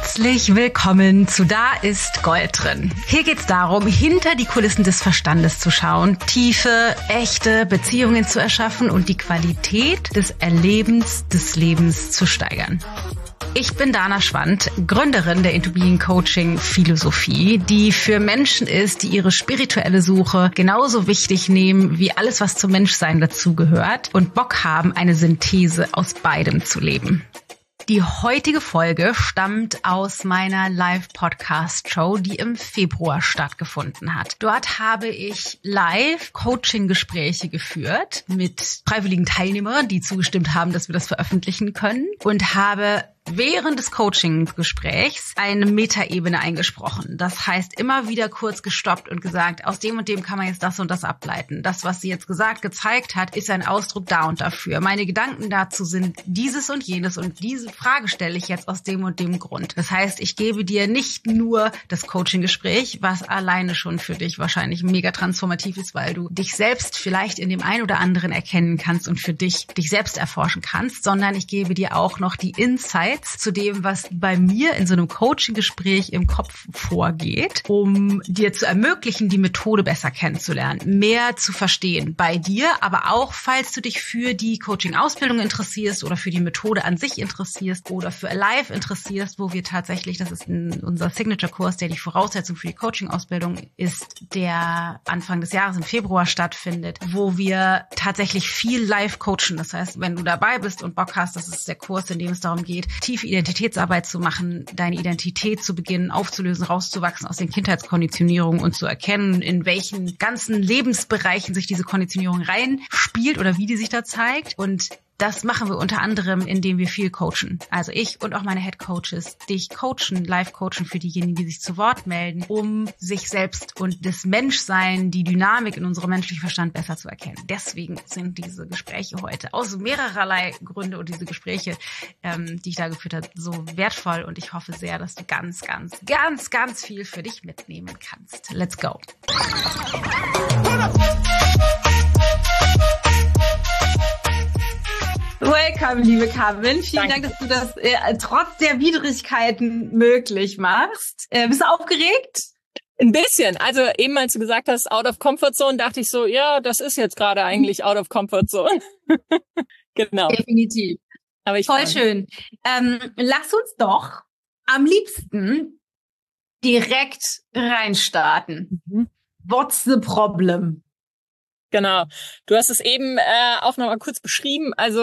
Herzlich willkommen zu Da ist Gold drin. Hier geht's darum, hinter die Kulissen des Verstandes zu schauen, tiefe, echte Beziehungen zu erschaffen und die Qualität des Erlebens des Lebens zu steigern. Ich bin Dana Schwand, Gründerin der Into Being Coaching Philosophie, die für Menschen ist, die ihre spirituelle Suche genauso wichtig nehmen wie alles, was zum Menschsein dazugehört und Bock haben, eine Synthese aus beidem zu leben. Die heutige Folge stammt aus meiner Live-Podcast-Show, die im Februar stattgefunden hat. Dort habe ich Live-Coaching-Gespräche geführt mit freiwilligen Teilnehmern, die zugestimmt haben, dass wir das veröffentlichen können, und habe während des Coaching-Gesprächs eine Metaebene eingesprochen. Das heißt, immer wieder kurz gestoppt und gesagt, aus dem und dem kann man jetzt das und das ableiten. Das, was sie jetzt gezeigt hat, ist ein Ausdruck da und dafür. Meine Gedanken dazu sind dieses und jenes und diese Frage stelle ich jetzt aus dem und dem Grund. Das heißt, ich gebe dir nicht nur das Coaching-Gespräch, was alleine schon für dich wahrscheinlich mega transformativ ist, weil du dich selbst vielleicht in dem einen oder anderen erkennen kannst und für dich selbst erforschen kannst, sondern ich gebe dir auch noch die Insights zu dem, was bei mir in so einem Coaching-Gespräch im Kopf vorgeht, um dir zu ermöglichen, die Methode besser kennenzulernen, mehr zu verstehen bei dir, aber auch, falls du dich für die Coaching-Ausbildung interessierst oder für die Methode an sich interessierst oder für Alive interessierst, wo wir tatsächlich, das ist unser Signature-Kurs, der die Voraussetzung für die Coaching-Ausbildung ist, der Anfang des Jahres im Februar stattfindet, wo wir tatsächlich viel live coachen. Das heißt, wenn du dabei bist und Bock hast, das ist der Kurs, in dem es darum geht, tiefe Identitätsarbeit zu machen, deine Identität zu beginnen, aufzulösen, rauszuwachsen aus den Kindheitskonditionierungen und zu erkennen, in welchen ganzen Lebensbereichen sich diese Konditionierung reinspielt oder wie die sich da zeigt. Und das machen wir unter anderem, indem wir viel coachen. Also ich und auch meine Head Coaches dich coachen, live coachen für diejenigen, die sich zu Wort melden, um sich selbst und das Menschsein, die Dynamik in unserem menschlichen Verstand besser zu erkennen. Deswegen sind diese Gespräche heute aus mehrerlei Gründe und diese Gespräche, die ich da geführt habe, so wertvoll. Und ich hoffe sehr, dass du ganz, ganz, ganz, ganz viel für dich mitnehmen kannst. Let's go! Welcome, liebe Carmen. Vielen Dank, dass du das trotz der Widrigkeiten möglich machst. Bist du aufgeregt? Ein bisschen. Also eben, als du gesagt hast, out of comfort zone, dachte ich so, ja, das ist jetzt gerade eigentlich out of comfort zone. Genau. Definitiv. Aber voll schön. Lass uns doch am liebsten direkt reinstarten. What's the problem? Genau. Du hast es eben auch noch mal kurz beschrieben. Also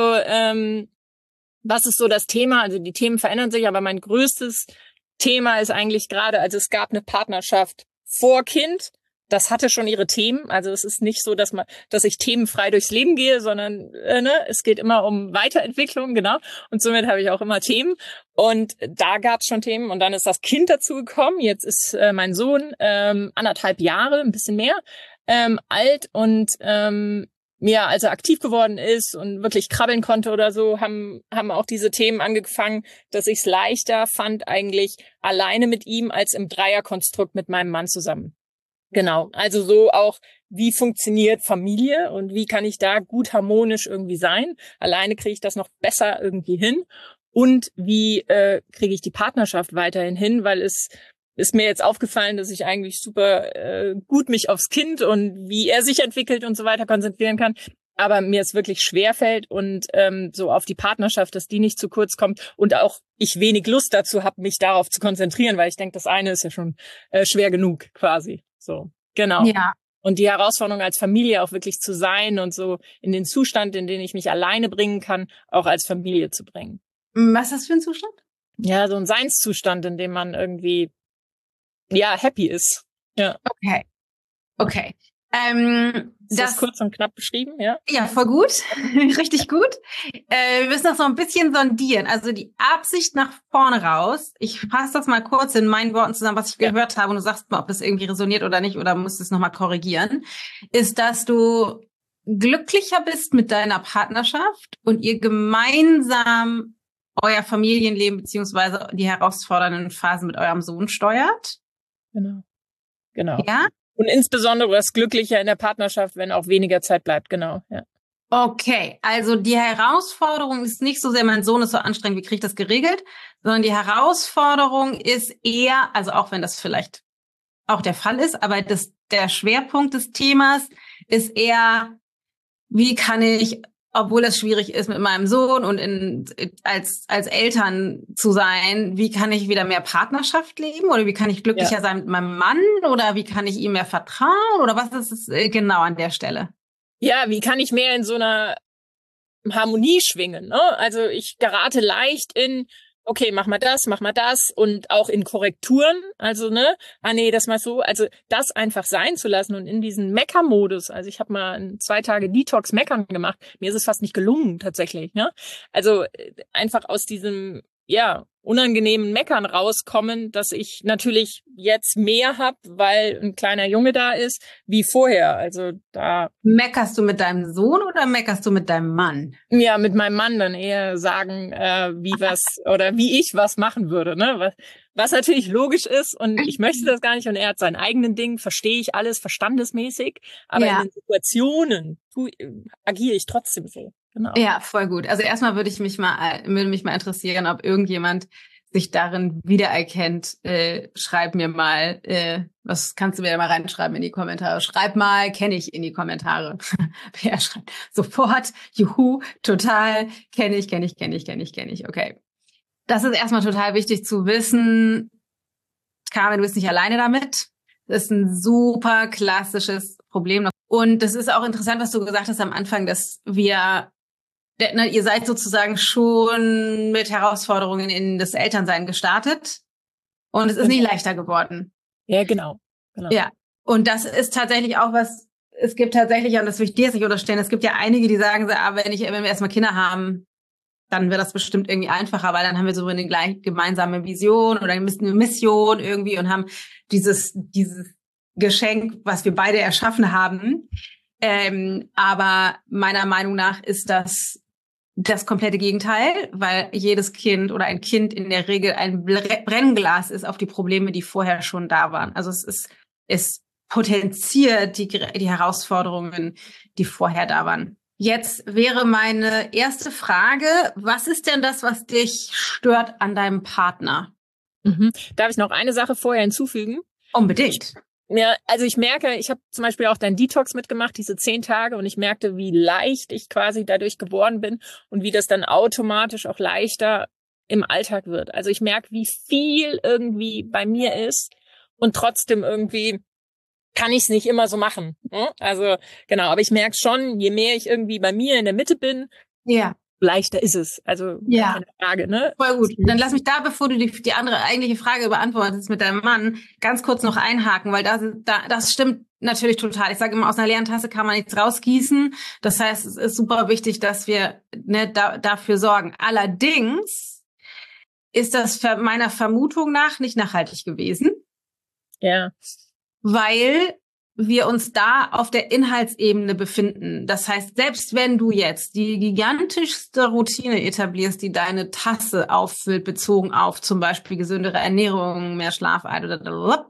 was ist so das Thema? Also die Themen verändern sich, aber mein größtes Thema ist eigentlich gerade, also es gab eine Partnerschaft vor Kind. Das hatte schon ihre Themen. Also es ist nicht so, dass ich themenfrei durchs Leben gehe, sondern es geht immer um Weiterentwicklung, genau. Und somit habe ich auch immer Themen. Und da gab es schon Themen. Und dann ist das Kind dazugekommen. Jetzt ist mein Sohn 1,5 Jahre, ein bisschen mehr. Alt und als er aktiv geworden ist und wirklich krabbeln konnte oder so, haben auch diese Themen angefangen, dass ich es leichter fand eigentlich alleine mit ihm als im Dreierkonstrukt mit meinem Mann zusammen. Genau, also so auch, wie funktioniert Familie und wie kann ich da gut harmonisch irgendwie sein? Alleine kriege ich das noch besser irgendwie hin. Und wie kriege ich die Partnerschaft weiterhin hin, weil es ist mir jetzt aufgefallen, dass ich eigentlich super gut mich aufs Kind und wie er sich entwickelt und so weiter konzentrieren kann. Aber mir es wirklich schwerfällt und so auf die Partnerschaft, dass die nicht zu kurz kommt und auch ich wenig Lust dazu habe, mich darauf zu konzentrieren, weil ich denke, das eine ist ja schon schwer genug quasi. So, genau. Ja. Und die Herausforderung als Familie auch wirklich zu sein und so in den Zustand, in den ich mich alleine bringen kann, auch als Familie zu bringen. Was ist das für ein Zustand? Ja, so ein Seinszustand, in dem man irgendwie happy ist. Ja. Okay. Ist das kurz und knapp beschrieben, ja? Ja, voll gut. Richtig gut. Wir müssen das noch ein bisschen sondieren. Also die Absicht nach vorne raus, ich fasse das mal kurz in meinen Worten zusammen, was ich gehört habe, und du sagst mal, ob das irgendwie resoniert oder nicht, oder musst es nochmal korrigieren, ist, dass du glücklicher bist mit deiner Partnerschaft und ihr gemeinsam euer Familienleben beziehungsweise die herausfordernden Phasen mit eurem Sohn steuert. Genau. Ja? Und insbesondere das Glückliche in der Partnerschaft, wenn auch weniger Zeit bleibt, genau. Ja. Okay, also die Herausforderung ist nicht so sehr, mein Sohn ist so anstrengend, wie kriege ich das geregelt, sondern die Herausforderung ist eher, also auch wenn das vielleicht auch der Fall ist, aber der Schwerpunkt des Themas ist eher, wie kann ich, obwohl es schwierig ist mit meinem Sohn und als Eltern zu sein, wie kann ich wieder mehr Partnerschaft leben oder wie kann ich glücklicher sein mit meinem Mann oder wie kann ich ihm mehr vertrauen oder was ist es genau an der Stelle? Ja, wie kann ich mehr in so einer Harmonie schwingen, ne? Also ich gerate leicht in, okay, mach mal das und auch in Korrekturen, also ne, nee, das mal so, also das einfach sein zu lassen und in diesen Mecker-Modus, also ich habe mal 2 Tage Detox Meckern gemacht, mir ist es fast nicht gelungen tatsächlich, ne? Also einfach aus diesem, ja, unangenehmen Meckern rauskommen, dass ich natürlich jetzt mehr hab, weil ein kleiner Junge da ist, wie vorher. Also da. Meckerst du mit deinem Sohn oder meckerst du mit deinem Mann? Ja, mit meinem Mann dann eher sagen, wie was oder wie ich was machen würde, ne? Was natürlich logisch ist und ich möchte das gar nicht und er hat sein eigenen Ding, verstehe ich alles verstandesmäßig, aber in den Situationen agiere ich trotzdem so. Genau. Ja, voll gut. Also erstmal würde mich mal interessieren, ob irgendjemand sich darin wiedererkennt. Schreib mir mal, was kannst du mir mal reinschreiben in die Kommentare? Schreib mal, kenne ich in die Kommentare. Wer schreibt sofort, juhu, total, kenne ich. Okay. Das ist erstmal total wichtig zu wissen. Carmen, du bist nicht alleine damit. Das ist ein super klassisches Problem. Und das ist auch interessant, was du gesagt hast am Anfang, dass ihr seid sozusagen schon mit Herausforderungen in das Elternsein gestartet und es ist nicht leichter geworden. Ja, genau. Ja, und das ist tatsächlich auch was, es gibt tatsächlich, und das will ich dir jetzt nicht unterstellen, es gibt ja einige, die sagen so, wenn wir erstmal Kinder haben, dann wird das bestimmt irgendwie einfacher, weil dann haben wir so eine gleich gemeinsame Vision oder eine Mission irgendwie und haben dieses Geschenk, was wir beide erschaffen haben. Aber meiner Meinung nach ist das komplette Gegenteil, weil jedes Kind oder ein Kind in der Regel ein Brennglas ist auf die Probleme, die vorher schon da waren. Also es potenziert die Herausforderungen, die vorher da waren. Jetzt wäre meine erste Frage, was ist denn das, was dich stört an deinem Partner? Darf ich noch eine Sache vorher hinzufügen? Unbedingt. Ja, also ich merke, ich habe zum Beispiel auch deinen Detox mitgemacht, diese 10 Tage, und ich merkte, wie leicht ich quasi dadurch geworden bin und wie das dann automatisch auch leichter im Alltag wird. Also ich merke, wie viel irgendwie bei mir ist und trotzdem irgendwie kann ich es nicht immer so machen. Also genau, aber ich merke schon, je mehr ich irgendwie bei mir in der Mitte bin, leichter ist es. Also keine Frage, ne? Voll gut. Dann lass mich da, bevor du die andere eigentliche Frage beantwortest mit deinem Mann, ganz kurz noch einhaken, weil das stimmt natürlich total. Ich sage immer, aus einer leeren Tasse kann man nichts rausgießen. Das heißt, es ist super wichtig, dass wir dafür sorgen. Allerdings ist das meiner Vermutung nach nicht nachhaltig gewesen. Ja. Weil wir uns da auf der Inhaltsebene befinden. Das heißt, selbst wenn du jetzt die gigantischste Routine etablierst, die deine Tasse auffüllt, bezogen auf zum Beispiel gesündere Ernährung, mehr Schlaf, aber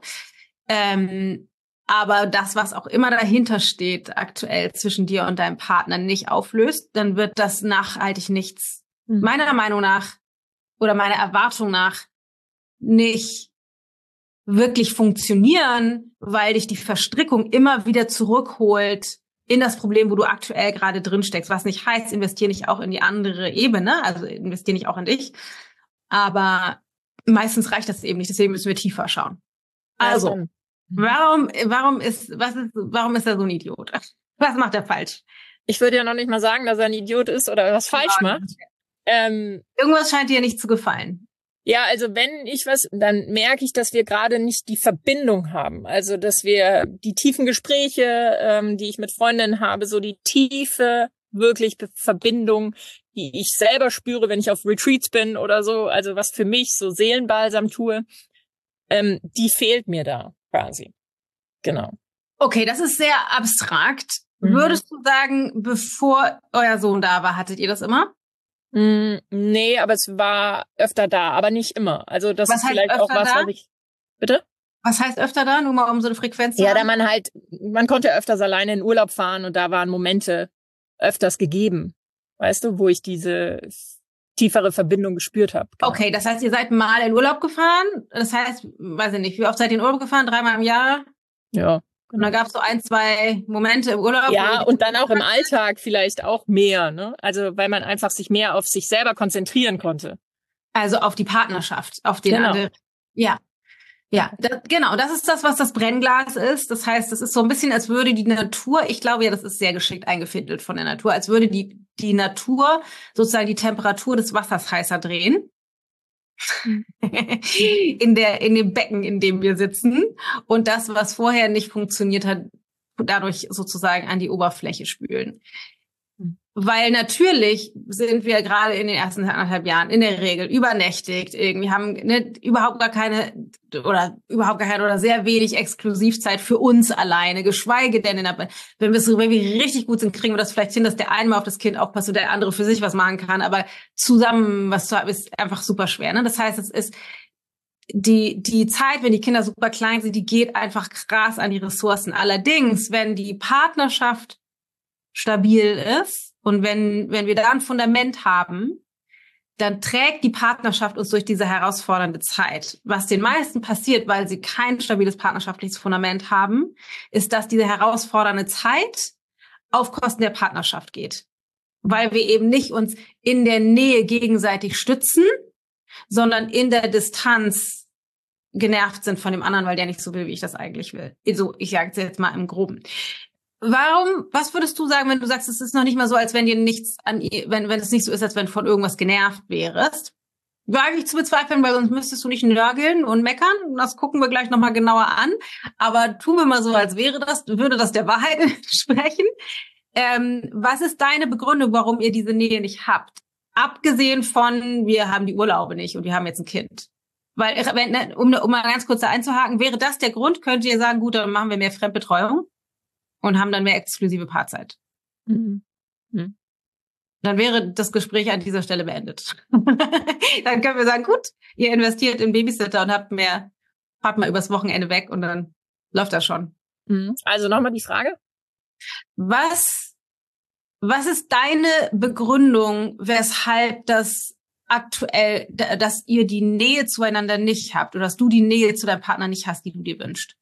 das, was auch immer dahinter steht, aktuell zwischen dir und deinem Partner nicht auflöst, dann wird das nachhaltig nichts, meiner Meinung nach oder meiner Erwartung nach, nicht wirklich funktionieren, weil dich die Verstrickung immer wieder zurückholt in das Problem, wo du aktuell gerade drin steckst. Was nicht heißt, investier nicht auch in die andere Ebene, also investier nicht auch in dich. Aber meistens reicht das eben nicht, deswegen müssen wir tiefer schauen. Also, warum ist er so ein Idiot? Was macht er falsch? Ich würde ja noch nicht mal sagen, dass er ein Idiot ist oder was falsch macht. Irgendwas scheint dir nicht zu gefallen. Ja, also wenn ich dann merke ich, dass wir gerade nicht die Verbindung haben. Also, dass wir die tiefen Gespräche, die ich mit Freundinnen habe, so die tiefe, wirklich Verbindung, die ich selber spüre, wenn ich auf Retreats bin oder so, also was für mich so Seelenbalsam tue, die fehlt mir da quasi. Genau. Okay, das ist sehr abstrakt. Würdest du sagen, bevor euer Sohn da war, hattet ihr das immer? Nee, aber es war öfter da, aber nicht immer. Also das ist vielleicht auch was ich... Bitte? Was heißt öfter da? Nur mal um so eine Frequenz zu haben? Ja, da man konnte öfters alleine in Urlaub fahren und da waren Momente, öfters gegeben, weißt du, wo ich diese tiefere Verbindung gespürt habe. Genau. Okay, das heißt, ihr seid mal in Urlaub gefahren. Das heißt, weiß ich nicht, wie oft seid ihr in Urlaub gefahren? 3-mal im Jahr? Ja. Und dann gab es so 1-2 Momente im Urlaub. Ja, und dann auch im Alltag vielleicht auch mehr, ne? Also weil man einfach sich mehr auf sich selber konzentrieren konnte. Also auf die Partnerschaft, auf den anderen. Ja. Ja, genau, das ist das, was das Brennglas ist. Das heißt, es ist so ein bisschen, als würde die Natur, ich glaube ja, das ist sehr geschickt eingefädelt von der Natur, als würde die Natur sozusagen die Temperatur des Wassers heißer drehen. in dem Becken, in dem wir sitzen. Und das, was vorher nicht funktioniert hat, dadurch sozusagen an die Oberfläche spülen. Weil natürlich sind wir gerade in den ersten 1,5 Jahren in der Regel übernächtigt, irgendwie haben überhaupt gar keine oder sehr wenig Exklusivzeit für uns alleine, geschweige denn wenn wir richtig gut sind, kriegen wir das vielleicht hin, dass der eine mal auf das Kind aufpasst und der andere für sich was machen kann, aber zusammen was zu haben, ist einfach super schwer, ne? Das heißt, es ist die Zeit, wenn die Kinder super klein sind, die geht einfach krass an die Ressourcen. Allerdings, wenn die Partnerschaft stabil ist, und wenn wir da ein Fundament haben, dann trägt die Partnerschaft uns durch diese herausfordernde Zeit. Was den meisten passiert, weil sie kein stabiles partnerschaftliches Fundament haben, ist, dass diese herausfordernde Zeit auf Kosten der Partnerschaft geht. Weil wir eben nicht uns in der Nähe gegenseitig stützen, sondern in der Distanz genervt sind von dem anderen, weil der nicht so will, wie ich das eigentlich will. Also, ich sage jetzt mal im Groben. Was würdest du sagen, wenn du sagst, es ist noch nicht mal so, als wenn dir nichts wenn es nicht so ist, als wenn du von irgendwas genervt wärst? Wage ich zu bezweifeln, weil sonst müsstest du nicht nörgeln und meckern. Das gucken wir gleich nochmal genauer an. Aber tun wir mal so, als würde das der Wahrheit entsprechen. Was ist deine Begründung, warum ihr diese Nähe nicht habt? Abgesehen von, wir haben die Urlaube nicht und wir haben jetzt ein Kind. Weil, um mal ganz kurz da einzuhaken, wäre das der Grund, könnt ihr sagen, gut, dann machen wir mehr Fremdbetreuung und haben dann mehr exklusive Paarzeit. Mhm. Mhm. Dann wäre das Gespräch an dieser Stelle beendet. Dann können wir sagen, gut, ihr investiert in Babysitter und fahrt mal übers Wochenende weg und dann läuft das schon. Mhm. Also nochmal die Frage. Was ist deine Begründung, weshalb das aktuell, dass ihr die Nähe zueinander nicht habt oder dass du die Nähe zu deinem Partner nicht hast, die du dir wünschst?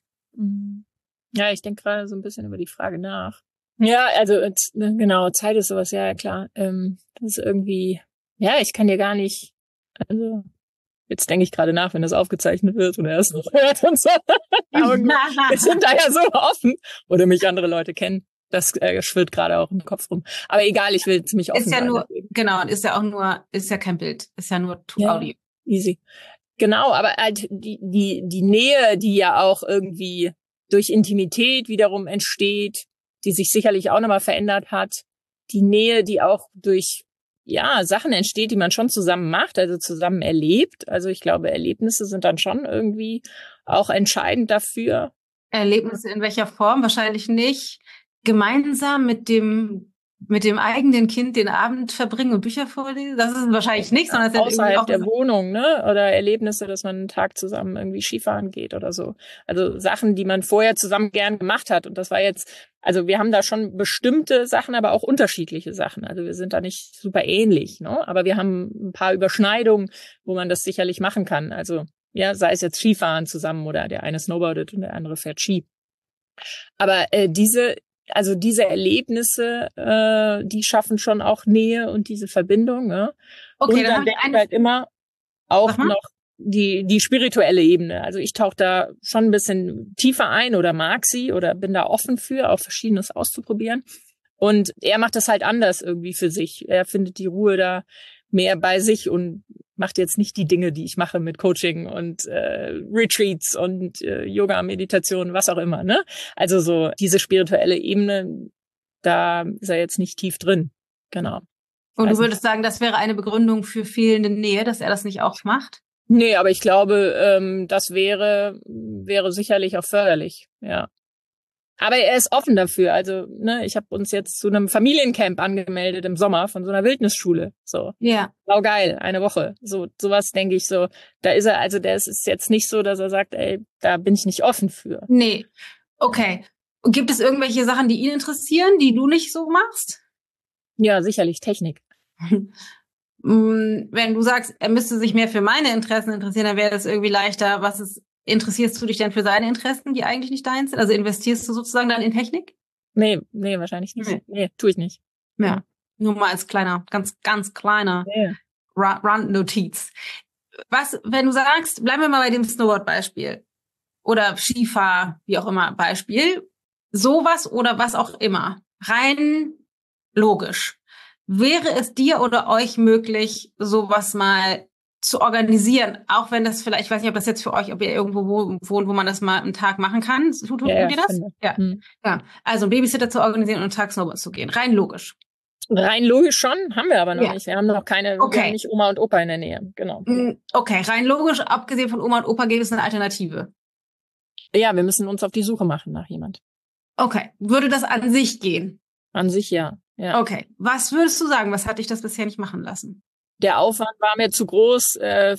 Ja, ich denke gerade so ein bisschen über die Frage nach. Ja, also genau, Zeit ist sowas, ja klar. Das ist irgendwie, ja, ich kann dir gar nicht, also jetzt denke ich gerade nach, wenn das aufgezeichnet wird und er es noch hört und so. Aber wir sind da ja so offen oder mich andere Leute kennen. Das schwirrt gerade auch im Kopf rum. Aber egal, ich will ziemlich offen sein. Ist ja kein Bild, ist ja nur Audio. Easy. Genau, aber halt die Nähe, die ja auch irgendwie durch Intimität wiederum entsteht, die sich sicherlich auch nochmal verändert hat. Die Nähe, die auch durch Sachen entsteht, die man schon zusammen macht, also zusammen erlebt. Also ich glaube, Erlebnisse sind dann schon irgendwie auch entscheidend dafür. Erlebnisse in welcher Form? Wahrscheinlich nicht. Gemeinsam mit dem eigenen Kind den Abend verbringen und Bücher vorlesen? Das ist wahrscheinlich nicht, sondern außerhalb auch der Wohnung, ne? Oder Erlebnisse, dass man einen Tag zusammen irgendwie Skifahren geht oder so. Also Sachen, die man vorher zusammen gern gemacht hat. Und das war jetzt, also wir haben da schon bestimmte Sachen, aber auch unterschiedliche Sachen. Also wir sind da nicht super ähnlich, ne? Aber wir haben ein paar Überschneidungen, wo man das sicherlich machen kann. Also ja, sei es jetzt Skifahren zusammen oder der eine snowboardet und der andere fährt Ski. Aber diese Erlebnisse, die schaffen schon auch Nähe und diese Verbindung. Ne? Okay, und dann denke ich halt immer auch noch die spirituelle Ebene. Also ich tauche da schon ein bisschen tiefer ein oder mag sie oder bin da offen für, auch Verschiedenes auszuprobieren. Und er macht das halt anders irgendwie für sich. Er findet die Ruhe da mehr bei sich und macht jetzt nicht die Dinge, die ich mache mit Coaching und Retreats und Yoga, Meditation, was auch immer. Ne? Also so diese spirituelle Ebene, da ist er jetzt nicht tief drin. Genau. Und du würdest sagen, das wäre eine Begründung für fehlende Nähe, dass er das nicht auch macht? Nee, aber ich glaube, das wäre sicherlich auch förderlich, ja. Aber er ist offen dafür. Also, ne, ich habe uns jetzt zu einem Familiencamp angemeldet im Sommer von so einer Wildnisschule. So. Ja. Sau geil, eine Woche. So, sowas denke ich so. Da ist er, also der ist jetzt nicht so, dass er sagt, ey, da bin ich nicht offen für. Nee. Okay. Und gibt es irgendwelche Sachen, die ihn interessieren, die du nicht so machst? Ja, sicherlich Technik. Wenn du sagst, er müsste sich mehr für meine Interessen interessieren, dann wäre das irgendwie leichter. Interessierst du dich denn für seine Interessen, die eigentlich nicht deins sind? Also investierst du sozusagen dann in Technik? Nee, wahrscheinlich nicht. Nee, tue ich nicht. Ja, nur mal als kleiner, ganz kleiner Randnotiz. Wenn du sagst, bleiben wir mal bei dem Snowboard-Beispiel oder Skifahr, wie auch immer, Beispiel, sowas oder was auch immer, rein logisch. Wäre es dir oder euch möglich, sowas mal zu organisieren, auch wenn das vielleicht, ich weiß nicht, ob das jetzt für euch, ob ihr irgendwo wohnt, wo man das mal einen Tag machen kann. Tut ihr das? Ja. Ja. Also einen Babysitter zu organisieren und einen Tag Snowboard zu gehen. Rein logisch. Rein logisch schon, haben wir aber noch nicht. Wir haben noch keine, wir haben nicht Oma und Opa in der Nähe. Genau. Okay, rein logisch, abgesehen von Oma und Opa, gibt es eine Alternative. Ja, wir müssen uns auf die Suche machen nach jemand. Okay. Würde das an sich gehen? An sich ja. Okay. Was würdest du sagen? Was hat dich das bisher nicht machen lassen? Der Aufwand war mir zu groß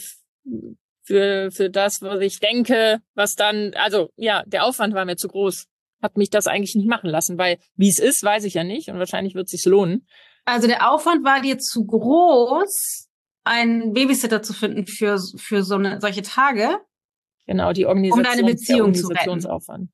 für das, was ich denke, was dann, also ja, der Aufwand war mir zu groß. Hat mich das eigentlich nicht machen lassen, weil wie es ist, weiß ich ja nicht und wahrscheinlich wird es sich lohnen. Also der Aufwand war dir zu groß, einen Babysitter zu finden für solche Tage? Genau, die Organisation. Um deine Beziehung zu retten.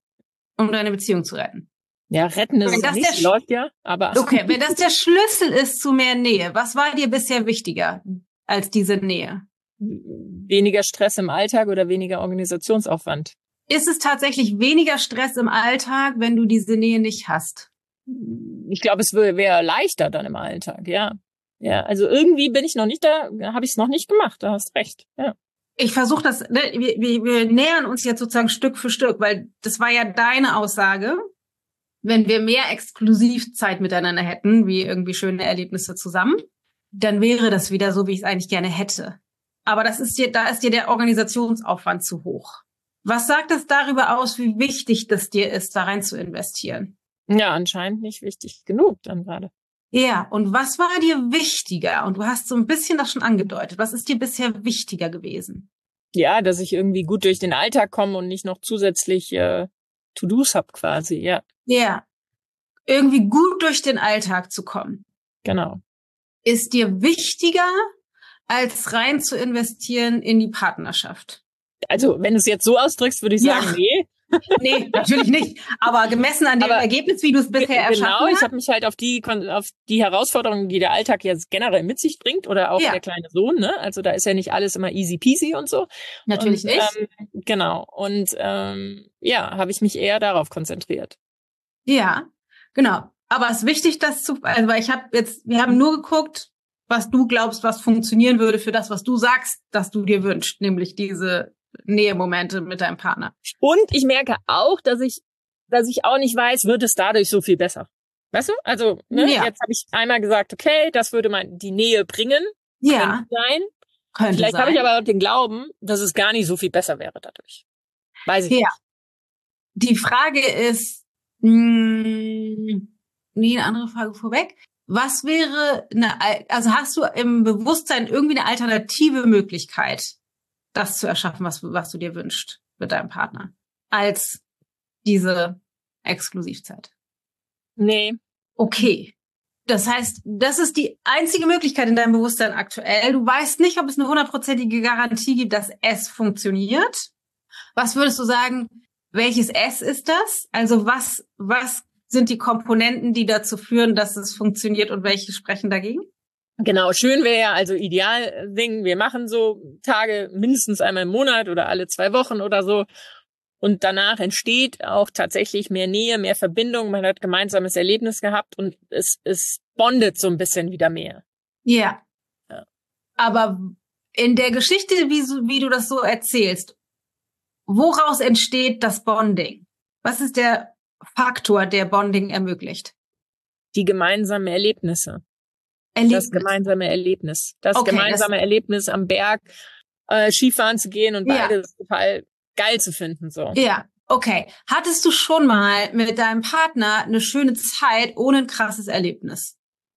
Um deine Beziehung zu retten. Ja, retten ist es nicht, läuft ja, aber... Okay, wenn das der Schlüssel ist zu mehr Nähe, was war dir bisher wichtiger als diese Nähe? Weniger Stress im Alltag oder weniger Organisationsaufwand? Ist es tatsächlich weniger Stress im Alltag, wenn du diese Nähe nicht hast? Ich glaube, es wäre leichter dann im Alltag, ja. Ja, also irgendwie bin ich noch nicht da, habe ich es noch nicht gemacht, da hast recht, ja. Ich versuche das, ne, wir nähern uns jetzt sozusagen Stück für Stück, weil das war ja deine Aussage. Wenn wir mehr Exklusivzeit miteinander hätten, wie irgendwie schöne Erlebnisse zusammen, dann wäre das wieder so, wie ich es eigentlich gerne hätte. Aber da ist dir der Organisationsaufwand zu hoch. Was sagt es darüber aus, wie wichtig das dir ist, da rein zu investieren? Ja, anscheinend nicht wichtig genug dann gerade. Ja, und was war dir wichtiger? Und du hast so ein bisschen das schon angedeutet. Was ist dir bisher wichtiger gewesen? Ja, dass ich irgendwie gut durch den Alltag komme und nicht noch zusätzlich To-Dos hab quasi, ja. Ja, irgendwie gut durch den Alltag zu kommen. Genau. Ist dir wichtiger, als rein zu investieren in die Partnerschaft? Also, wenn du es jetzt so ausdrückst, würde ich sagen, nee. Nee, natürlich nicht. Aber gemessen an dem Ergebnis, wie du es bisher erschaffen hast. Genau, ich habe mich halt auf die Herausforderungen, die der Alltag jetzt generell mit sich bringt oder auch der kleine Sohn, ne? Also da ist ja nicht alles immer easy peasy und so. Natürlich nicht. Genau. Und habe ich mich eher darauf konzentriert. Ja, genau. Aber es ist wichtig, weil wir haben nur geguckt, was du glaubst, was funktionieren würde für das, was du sagst, dass du dir wünschst, nämlich diese Nähemomente mit deinem Partner. Und ich merke auch, dass ich auch nicht weiß, wird es dadurch so viel besser. Weißt du? Also, jetzt habe ich einmal gesagt, okay, das würde die Nähe bringen. Ja. Vielleicht habe ich aber auch den Glauben, dass es gar nicht so viel besser wäre dadurch. Weiß ich nicht. Die Frage ist, eine andere Frage vorweg. Was wäre also hast du im Bewusstsein irgendwie eine alternative Möglichkeit, das zu erschaffen, was du dir wünschst mit deinem Partner, als diese Exklusivzeit? Nee. Okay. Das heißt, das ist die einzige Möglichkeit in deinem Bewusstsein aktuell. Du weißt nicht, ob es eine 100%ige Garantie gibt, dass es funktioniert. Was würdest du sagen, welches S ist das? Also was sind die Komponenten, die dazu führen, dass es funktioniert und welche sprechen dagegen? Genau, schön wäre ja, also ideal Ding, wir machen so Tage mindestens einmal im Monat oder alle 2 Wochen oder so. Und danach entsteht auch tatsächlich mehr Nähe, mehr Verbindung. Man hat gemeinsames Erlebnis gehabt und es bondet so ein bisschen wieder mehr. Ja. Aber in der Geschichte, wie du das so erzählst, woraus entsteht das Bonding? Was ist der Faktor, der Bonding ermöglicht? Die gemeinsamen Erlebnisse. Das gemeinsame Erlebnis. Das gemeinsame Erlebnis am Berg, Skifahren zu gehen und beides total geil zu finden, so. Ja, okay. Hattest du schon mal mit deinem Partner eine schöne Zeit ohne ein krasses Erlebnis?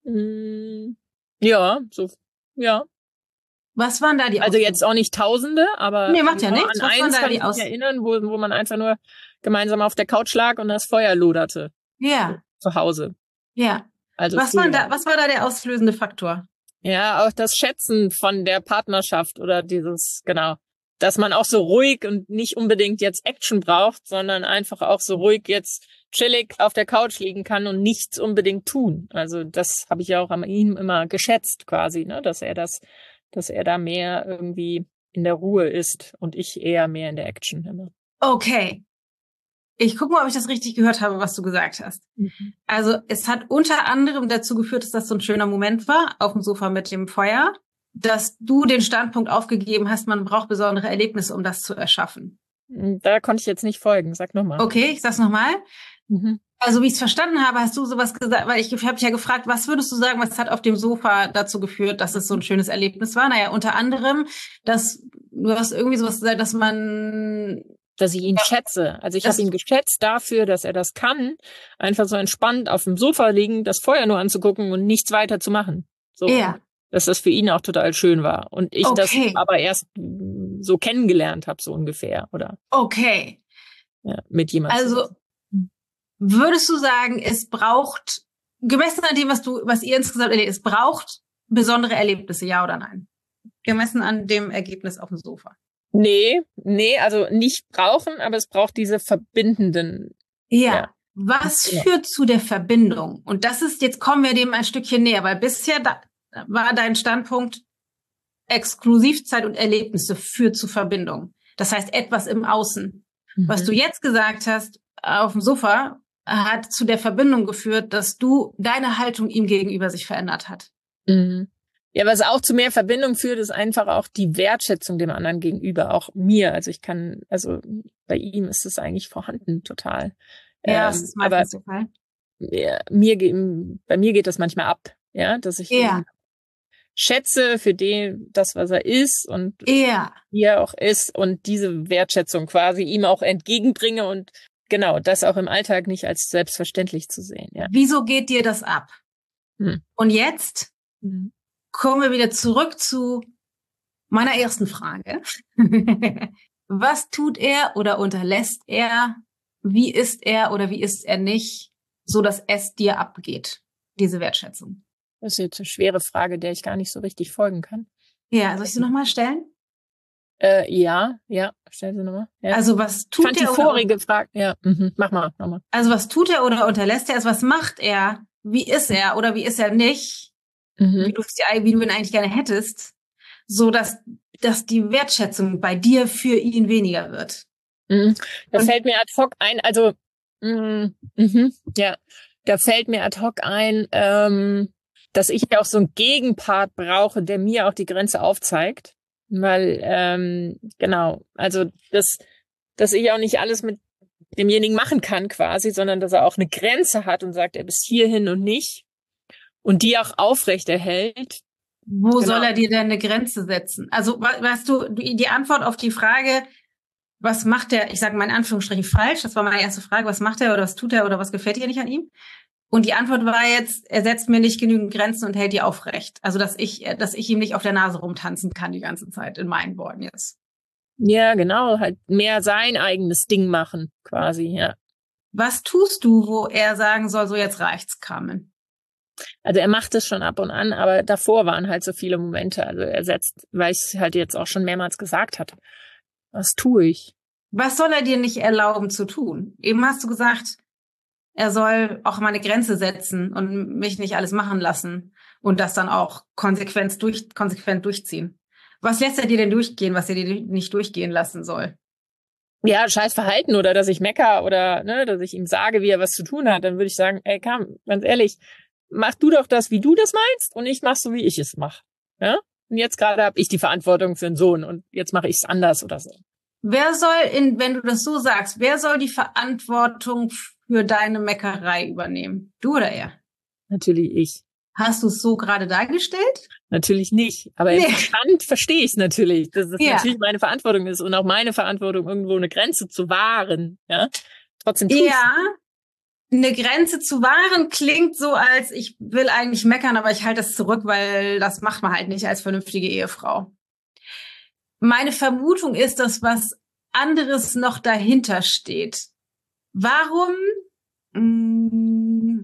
Ja, so, ja. Was waren da die Also jetzt auch nicht Tausende, aber nee, macht ja nichts. An eins kann ich mich erinnern, wo man einfach nur gemeinsam auf der Couch lag und das Feuer loderte. Ja. Zu Hause. Ja. Also was war da der auslösende Faktor? Ja, auch das Schätzen von der Partnerschaft oder dieses, genau, dass man auch so ruhig und nicht unbedingt jetzt Action braucht, sondern einfach auch so ruhig jetzt chillig auf der Couch liegen kann und nichts unbedingt tun. Also das habe ich ja auch an ihm immer geschätzt quasi, ne, dass er da mehr irgendwie in der Ruhe ist und ich eher mehr in der Action immer. Okay. Ich gucke mal, ob ich das richtig gehört habe, was du gesagt hast. Mhm. Also es hat unter anderem dazu geführt, dass das so ein schöner Moment war, auf dem Sofa mit dem Feuer, dass du den Standpunkt aufgegeben hast, man braucht besondere Erlebnisse, um das zu erschaffen. Da konnte ich jetzt nicht folgen. Sag nochmal. Okay, ich sag's nochmal. Mhm. Also wie ich es verstanden habe, hast du sowas gesagt, weil ich habe dich ja gefragt, was würdest du sagen, was hat auf dem Sofa dazu geführt, dass es so ein schönes Erlebnis war? Naja, unter anderem, dass du hast irgendwie sowas gesagt, dass ich ihn schätze. Also ich habe ihn geschätzt dafür, dass er das kann, einfach so entspannt auf dem Sofa liegen, das Feuer nur anzugucken und nichts weiter zu machen. So, ja. Dass das für ihn auch total schön war. Und ich das aber erst so kennengelernt habe, so ungefähr. Oder okay. Ja, mit jemandem. Also würdest du sagen, es braucht, gemessen an dem, was ihr insgesamt erlebt, es braucht besondere Erlebnisse, ja oder nein? Gemessen an dem Ergebnis auf dem Sofa. Nee, also nicht brauchen, aber es braucht diese verbindenden. Ja. Was führt zu der Verbindung? Und das ist, jetzt kommen wir dem ein Stückchen näher, weil bisher war dein Standpunkt, Exklusivzeit und Erlebnisse führt zu Verbindung. Das heißt, etwas im Außen. Mhm. Was du jetzt gesagt hast, auf dem Sofa, hat zu der Verbindung geführt, dass deine Haltung ihm gegenüber sich verändert hat. Mhm. Ja, was auch zu mehr Verbindung führt, ist einfach auch die Wertschätzung dem anderen gegenüber, auch mir. Also bei ihm ist es eigentlich vorhanden total. Ja, das ist meistens der Fall. Bei mir geht das manchmal ab, ja, dass ich ihn schätze für das, was er ist und wie er auch ist und diese Wertschätzung quasi ihm auch entgegenbringe und genau, das auch im Alltag nicht als selbstverständlich zu sehen. Ja. Wieso geht dir das ab? Und jetzt kommen wir wieder zurück zu meiner ersten Frage. Was tut er oder unterlässt er? Wie ist er oder wie ist er nicht, so dass es dir abgeht, diese Wertschätzung? Das ist jetzt eine schwere Frage, der ich gar nicht so richtig folgen kann. Ja, soll ich sie nochmal stellen? Ja, stell sie nochmal. Ja. Also was tut er? Ich fand die vorige Frage, ja, mach mal nochmal. Also was tut er oder unterlässt er? Also was macht er? Wie ist er oder wie ist er nicht? Wie du ihn eigentlich gerne hättest, so dass die Wertschätzung bei dir für ihn weniger wird. Da fällt mir ad hoc ein, also da fällt mir ad hoc ein, dass ich auch so einen Gegenpart brauche, der mir auch die Grenze aufzeigt, weil genau, also dass ich auch nicht alles mit demjenigen machen kann quasi, sondern dass er auch eine Grenze hat und sagt, er bis hierhin und nicht. Und die auch aufrechterhält. Wo soll er dir denn eine Grenze setzen? Also, weißt du, die Antwort auf die Frage, was macht er, ich sage mal in Anführungsstrichen falsch, das war meine erste Frage, was macht er oder was tut er oder was gefällt dir nicht an ihm? Und die Antwort war jetzt, er setzt mir nicht genügend Grenzen und hält die aufrecht. Also, dass ich ihm nicht auf der Nase rumtanzen kann die ganze Zeit, in meinen Worten jetzt. Ja, genau, halt mehr sein eigenes Ding machen, quasi, ja. Was tust du, wo er sagen soll, so jetzt reicht's, Carmen? Also er macht es schon ab und an, aber davor waren halt so viele Momente. Also er setzt, weil ich es halt jetzt auch schon mehrmals gesagt hatte. Was tue ich? Was soll er dir nicht erlauben zu tun? Eben hast du gesagt, er soll auch mal eine Grenze setzen und mich nicht alles machen lassen und das dann auch konsequent durchziehen. Was lässt er dir denn durchgehen, was er dir nicht durchgehen lassen soll? Ja, scheiß Verhalten oder dass ich mecker oder dass ich ihm sage, wie er was zu tun hat. Dann würde ich sagen, ey, komm, ganz ehrlich, mach du doch das, wie du das meinst und ich mach so, wie ich es mache. Ja? Und jetzt gerade habe ich die Verantwortung für einen Sohn und jetzt mache ich es anders oder so. Wer soll, wenn du das so sagst, wer soll die Verantwortung für deine Meckerei übernehmen? Du oder er? Natürlich ich. Hast du es so gerade dargestellt? Natürlich nicht. Aber im Verstand verstehe ich es natürlich, dass es natürlich meine Verantwortung ist und auch meine Verantwortung, irgendwo eine Grenze zu wahren. Ja? Trotzdem tue ich's. Ja, eine Grenze zu wahren klingt so, als ich will eigentlich meckern, aber ich halte das zurück, weil das macht man halt nicht als vernünftige Ehefrau. Meine Vermutung ist, dass was anderes noch dahinter steht. Warum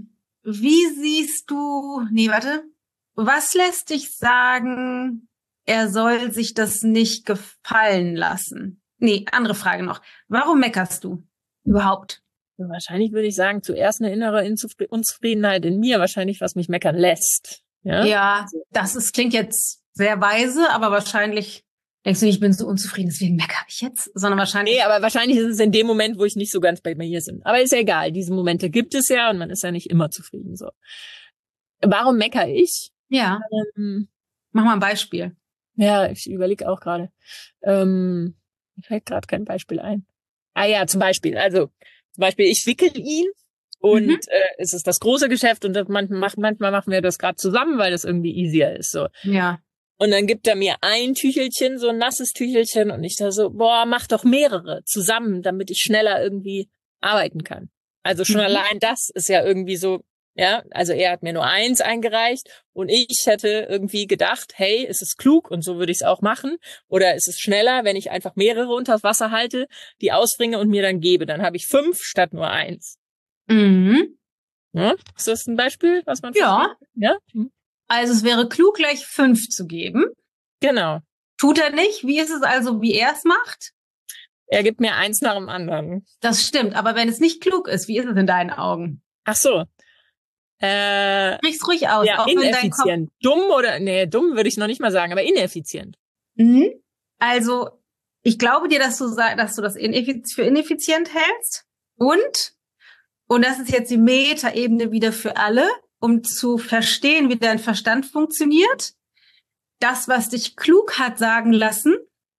Was lässt dich sagen, er soll sich das nicht gefallen lassen? Nee, andere Frage noch. Warum meckerst du überhaupt? Wahrscheinlich würde ich sagen, zuerst eine innere Unzufriedenheit in mir, wahrscheinlich was mich meckern lässt. Ja, klingt jetzt sehr weise, aber wahrscheinlich denkst du nicht, ich bin so unzufrieden, deswegen meckere ich jetzt, sondern wahrscheinlich... Nee, aber wahrscheinlich ist es in dem Moment, wo ich nicht so ganz bei mir bin. Aber ist ja egal, diese Momente gibt es ja und man ist ja nicht immer zufrieden. So. Warum meckere ich? Ja, mach mal ein Beispiel. Ja, ich überlege auch gerade. Mir fällt gerade kein Beispiel ein. Ah ja, zum Beispiel, ich wickel ihn und es ist das große Geschäft und manchmal machen wir das gerade zusammen, weil das irgendwie easier ist. So. Ja. Und dann gibt er mir ein Tüchelchen, so ein nasses Tüchelchen und ich da so, mach doch mehrere zusammen, damit ich schneller irgendwie arbeiten kann. Also schon allein das ist ja irgendwie so, ja, also er hat mir nur eins eingereicht und ich hätte irgendwie gedacht, hey, ist es klug und so würde ich es auch machen oder ist es schneller, wenn ich einfach mehrere unters Wasser halte, die ausbringe und mir dann gebe, dann habe ich 5 statt nur 1. Ja, ist das ein Beispiel, was man versteht? Ja. Also es wäre klug, gleich 5 zu geben. Genau. Tut er nicht? Wie ist es also, wie er es macht? Er gibt mir eins nach dem anderen. Das stimmt, aber wenn es nicht klug ist, wie ist es in deinen Augen? Ach so. Sprich's ruhig aus. Ja, auch ineffizient. Dumm dumm würde ich noch nicht mal sagen, aber ineffizient. Also, ich glaube dir, dass du das für ineffizient hältst. Und das ist jetzt die Metaebene wieder für alle, um zu verstehen, wie dein Verstand funktioniert. Das, was dich klug hat sagen lassen,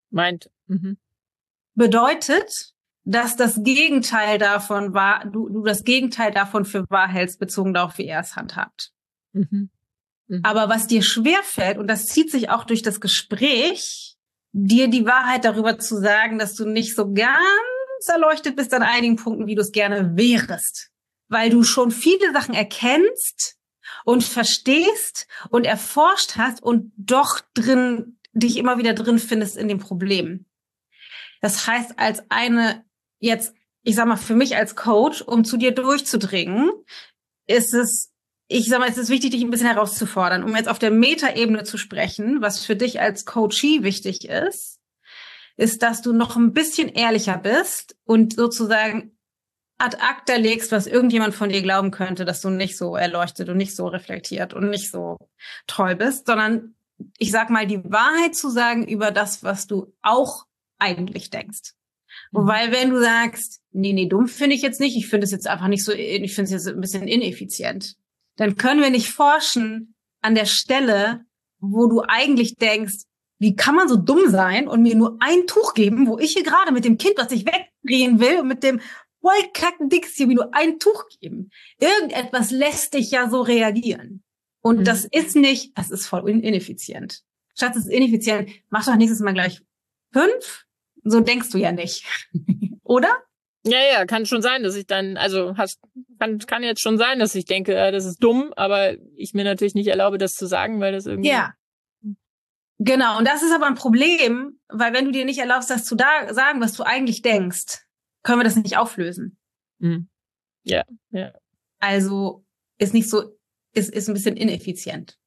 bedeutet, dass das Gegenteil davon du das Gegenteil davon für wahr hältst, bezogen darauf, wie er es handhabt. Aber was dir schwerfällt, und das zieht sich auch durch das Gespräch, dir die Wahrheit darüber zu sagen, dass du nicht so ganz erleuchtet bist an einigen Punkten, wie du es gerne wärest. Weil du schon viele Sachen erkennst und verstehst und erforscht hast und doch dich immer wieder drin findest in dem Problem. Das heißt, ich sag mal, für mich als Coach, um zu dir durchzudringen, ist es wichtig, dich ein bisschen herauszufordern, um jetzt auf der Metaebene zu sprechen, was für dich als Coachee wichtig ist, dass du noch ein bisschen ehrlicher bist und sozusagen ad acta legst, was irgendjemand von dir glauben könnte, dass du nicht so erleuchtet und nicht so reflektiert und nicht so toll bist, sondern ich sag mal, die Wahrheit zu sagen über das, was du auch eigentlich denkst. Weil wenn du sagst, nee, dumm finde ich jetzt nicht, ich finde es jetzt einfach nicht so, ich finde es jetzt ein bisschen ineffizient, dann können wir nicht forschen an der Stelle, wo du eigentlich denkst, wie kann man so dumm sein und mir nur ein Tuch geben, wo ich hier gerade mit dem Kind, was ich wegdrehen will, und mit dem vollkacken Dix hier mir nur ein Tuch geben. Irgendetwas lässt dich ja so reagieren. Und das ist voll ineffizient. Schatz, das ist ineffizient. Mach doch nächstes Mal gleich 5. So denkst du ja nicht. Oder? Ja, kann schon sein, dass ich dann, kann jetzt schon sein, dass ich denke, das ist dumm, aber ich mir natürlich nicht erlaube, das zu sagen, weil das irgendwie... Ja. Genau, und das ist aber ein Problem, weil wenn du dir nicht erlaubst, das zu sagen, was du eigentlich denkst, können wir das nicht auflösen. Ja. Also ist nicht so, ist ein bisschen ineffizient.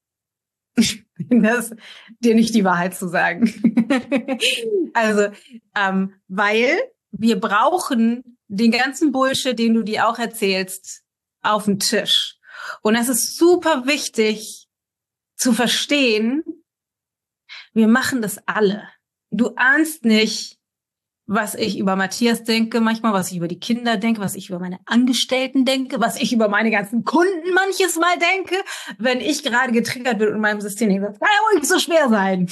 Das dir nicht die Wahrheit zu sagen. Also, weil wir brauchen den ganzen Bullshit, den du dir auch erzählst, auf den Tisch. Und es ist super wichtig zu verstehen, wir machen das alle. Du ahnst nicht, was ich über Matthias denke manchmal, was ich über die Kinder denke, was ich über meine Angestellten denke, was ich über meine ganzen Kunden manches Mal denke, wenn ich gerade getriggert bin in meinem System. Das kann ja wohl nicht so schwer sein.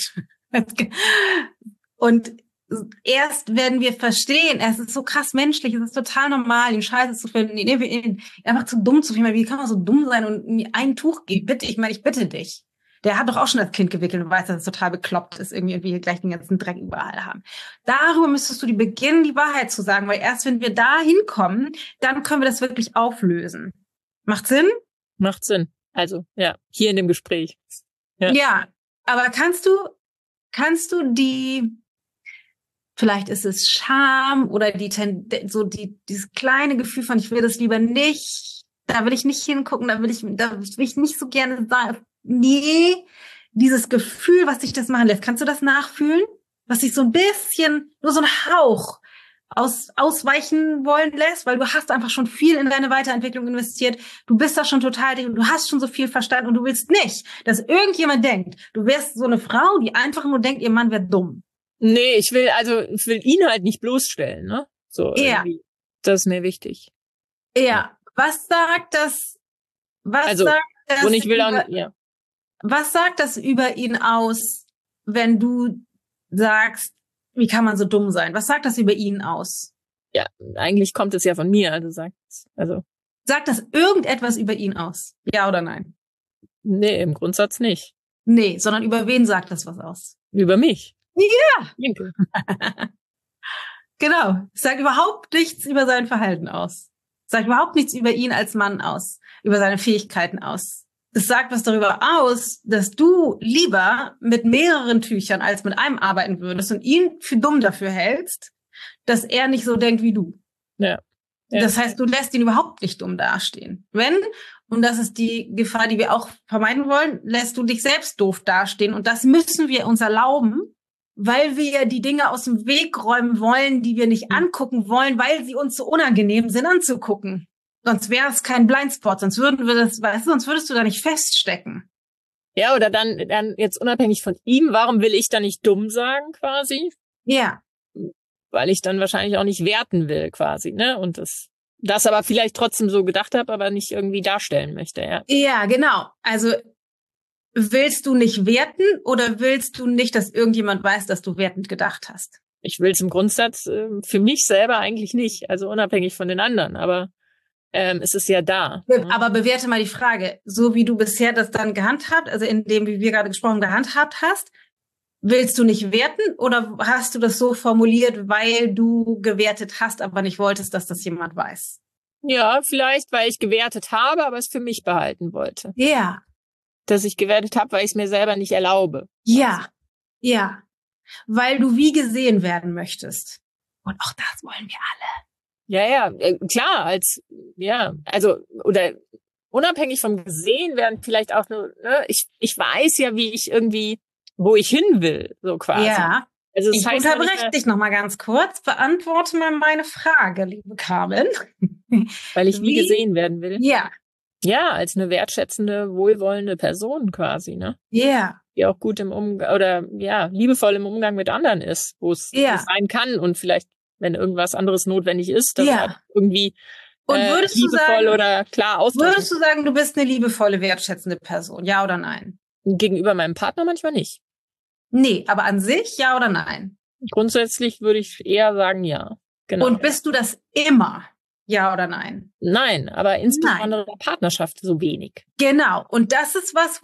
Und erst werden wir verstehen, es ist so krass menschlich, es ist total normal, den Scheiße zu finden, einfach zu dumm zu finden. Wie kann man so dumm sein und mir ein Tuch geben? Bitte, ich bitte dich. Der hat doch auch schon das Kind gewickelt und weiß, dass es total bekloppt ist, irgendwie hier gleich den ganzen Dreck überall haben. Darüber müsstest du beginnen, die Wahrheit zu sagen, weil erst wenn wir da hinkommen, dann können wir das wirklich auflösen. Macht Sinn? Macht Sinn. Also, ja, hier in dem Gespräch. Ja, aber kannst du vielleicht ist es Scham oder dieses kleine Gefühl von, ich will das lieber nicht Da will ich nicht hingucken, da will ich nicht so gerne sagen, nee, dieses Gefühl, was dich das machen lässt. Kannst du das nachfühlen? Was dich so ein bisschen, nur so ein Hauch ausweichen wollen lässt, weil du hast einfach schon viel in deine Weiterentwicklung investiert. Du bist da schon total dick und du hast schon so viel verstanden und du willst nicht, dass irgendjemand denkt, du wärst so eine Frau, die einfach nur denkt, ihr Mann wäre dumm. Nee, ich will ihn halt nicht bloßstellen, ne? So, Ja. irgendwie. Das ist mir wichtig. Ja. Was sagt das und ich will auch, ja. Was sagt das über ihn aus, wenn du sagst, wie kann man so dumm sein? Was sagt das über ihn aus? Ja, eigentlich kommt es ja von mir, also. Sagt das irgendetwas über ihn aus? Ja oder nein? Nee, im Grundsatz nicht. Nee, sondern über wen sagt das was aus? Über mich. Ja. Danke. Genau. Es sagt überhaupt nichts über sein Verhalten aus. Es sagt überhaupt nichts über ihn als Mann aus, über seine Fähigkeiten aus. Es sagt was darüber aus, dass du lieber mit mehreren Tüchern als mit einem arbeiten würdest und ihn für dumm dafür hältst, dass er nicht so denkt wie du. Ja. Ja. Das heißt, du lässt ihn überhaupt nicht dumm dastehen. Und das ist die Gefahr, die wir auch vermeiden wollen, lässt du dich selbst doof dastehen. Und das müssen wir uns erlauben, weil wir die Dinge aus dem Weg räumen wollen, die wir nicht angucken wollen, weil sie uns so unangenehm sind anzugucken. Sonst wäre es kein Blindspot, sonst würdest du da nicht feststecken. Ja, oder dann jetzt unabhängig von ihm, warum will ich da nicht dumm sagen, quasi? Ja. Weil ich dann wahrscheinlich auch nicht werten will, quasi, ne? Und das aber vielleicht trotzdem so gedacht habe, aber nicht irgendwie darstellen möchte, ja. Ja, genau. Also willst du nicht werten oder willst du nicht, dass irgendjemand weiß, dass du wertend gedacht hast? Ich will es im Grundsatz für mich selber eigentlich nicht, also unabhängig von den anderen, aber es ist ja da. Aber bewerte mal die Frage, so wie du bisher das dann gehandhabt, also in dem, wie wir gerade gesprochen, gehandhabt hast, willst du nicht werten oder hast du das so formuliert, weil du gewertet hast, aber nicht wolltest, dass das jemand weiß? Ja, vielleicht, weil ich gewertet habe, aber es für mich behalten wollte. Ja. Dass ich gewertet habe, weil ich es mir selber nicht erlaube. Ja, ja. Weil du wie gesehen werden möchtest. Und auch das wollen wir alle. Ja, klar, oder unabhängig vom gesehen werden, vielleicht auch nur, ne, ich weiß ja, wo ich hin will, so quasi. Ja. Also ich unterbreche dich noch mal ganz kurz. Beantworte mal meine Frage, liebe Carmen. Weil ich wie gesehen werden will? Ja. Ja, als eine wertschätzende, wohlwollende Person quasi, ne? Ja. Die auch gut im Umgang oder liebevoll im Umgang mit anderen ist, wo es sein kann und vielleicht, wenn irgendwas anderes notwendig ist, dass halt irgendwie liebevoll oder klar ausdrücken. Würdest du sagen, du bist eine liebevolle, wertschätzende Person? Ja oder nein? Gegenüber meinem Partner manchmal nicht. Nee, aber an sich ja oder nein? Grundsätzlich würde ich eher sagen, ja. Genau. Und bist du das immer? Ja oder nein? Nein, aber insbesondere in der Partnerschaft so wenig. Genau. Und das ist was,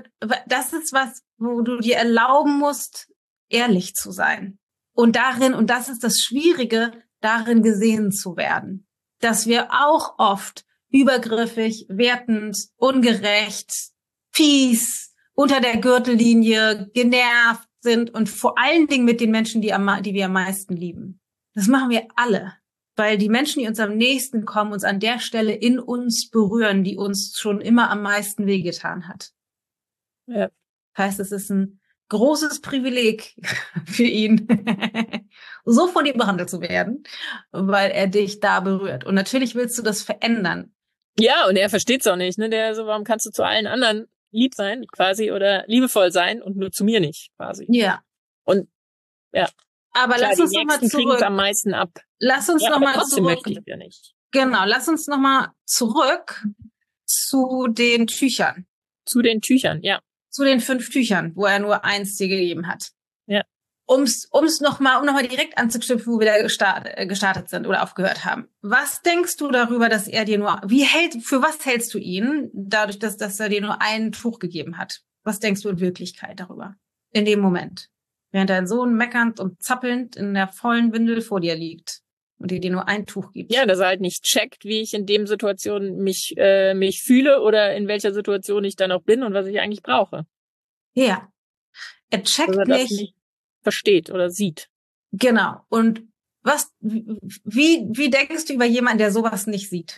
wo du dir erlauben musst, ehrlich zu sein. Und das ist das Schwierige, darin gesehen zu werden. Dass wir auch oft übergriffig, wertend, ungerecht, fies, unter der Gürtellinie, genervt sind und vor allen Dingen mit den Menschen, die wir am meisten lieben. Das machen wir alle. Weil die Menschen, die uns am nächsten kommen, uns an der Stelle in uns berühren, die uns schon immer am meisten wehgetan hat. Ja. Das heißt, es ist ein großes Privileg für ihn, so von ihm behandelt zu werden, weil er dich da berührt. Und natürlich willst du das verändern. Ja, und er versteht's auch nicht, ne? Der so, warum kannst du zu allen anderen lieb sein, quasi, oder liebevoll sein und nur zu mir nicht, quasi. Ja. Und, ja. Aber klar, lass uns noch mal zurück. Am meisten ab. Lass uns noch mal trotzdem zurück. Möchte ich ja nicht. Genau, lass uns noch mal zurück zu den Tüchern. Zu den Tüchern, ja. Zu den 5 Tüchern, wo er nur 1 dir gegeben hat. Ja. Um noch mal direkt anzuknüpfen, wo wir da gestartet sind oder aufgehört haben. Was denkst du darüber, dass er dir für was hältst du ihn, dadurch, dass er dir nur ein Tuch gegeben hat? Was denkst du in Wirklichkeit darüber? In dem Moment. Während dein Sohn meckernd und zappelnd in der vollen Windel vor dir liegt und dir nur ein Tuch gibt. Ja, dass er halt nicht checkt, wie ich in dem Situation mich fühle oder in welcher Situation ich dann auch bin und was ich eigentlich brauche. Ja. Er checkt dass er das nicht versteht oder sieht. Genau. Und wie denkst du über jemanden, der sowas nicht sieht?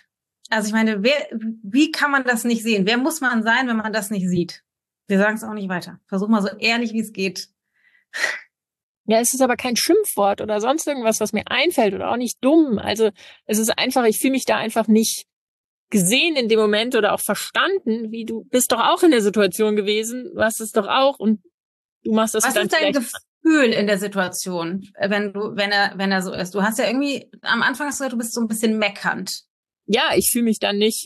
Also ich meine, wie kann man das nicht sehen? Wer muss man sein, wenn man das nicht sieht? Wir sagen es auch nicht weiter. Versuch mal so ehrlich, wie es geht. Ja, es ist aber kein Schimpfwort oder sonst irgendwas, was mir einfällt oder auch nicht dumm. Also es ist einfach, ich fühle mich da einfach nicht gesehen in dem Moment oder auch verstanden, wie du bist doch auch in der Situation gewesen, du hast es doch auch und du machst das Was dann ist dein vielleicht. Gefühl in der Situation, wenn er so ist? Du hast ja irgendwie, am Anfang hast du gesagt, du bist so ein bisschen meckernd. Ja, ich fühle mich dann nicht,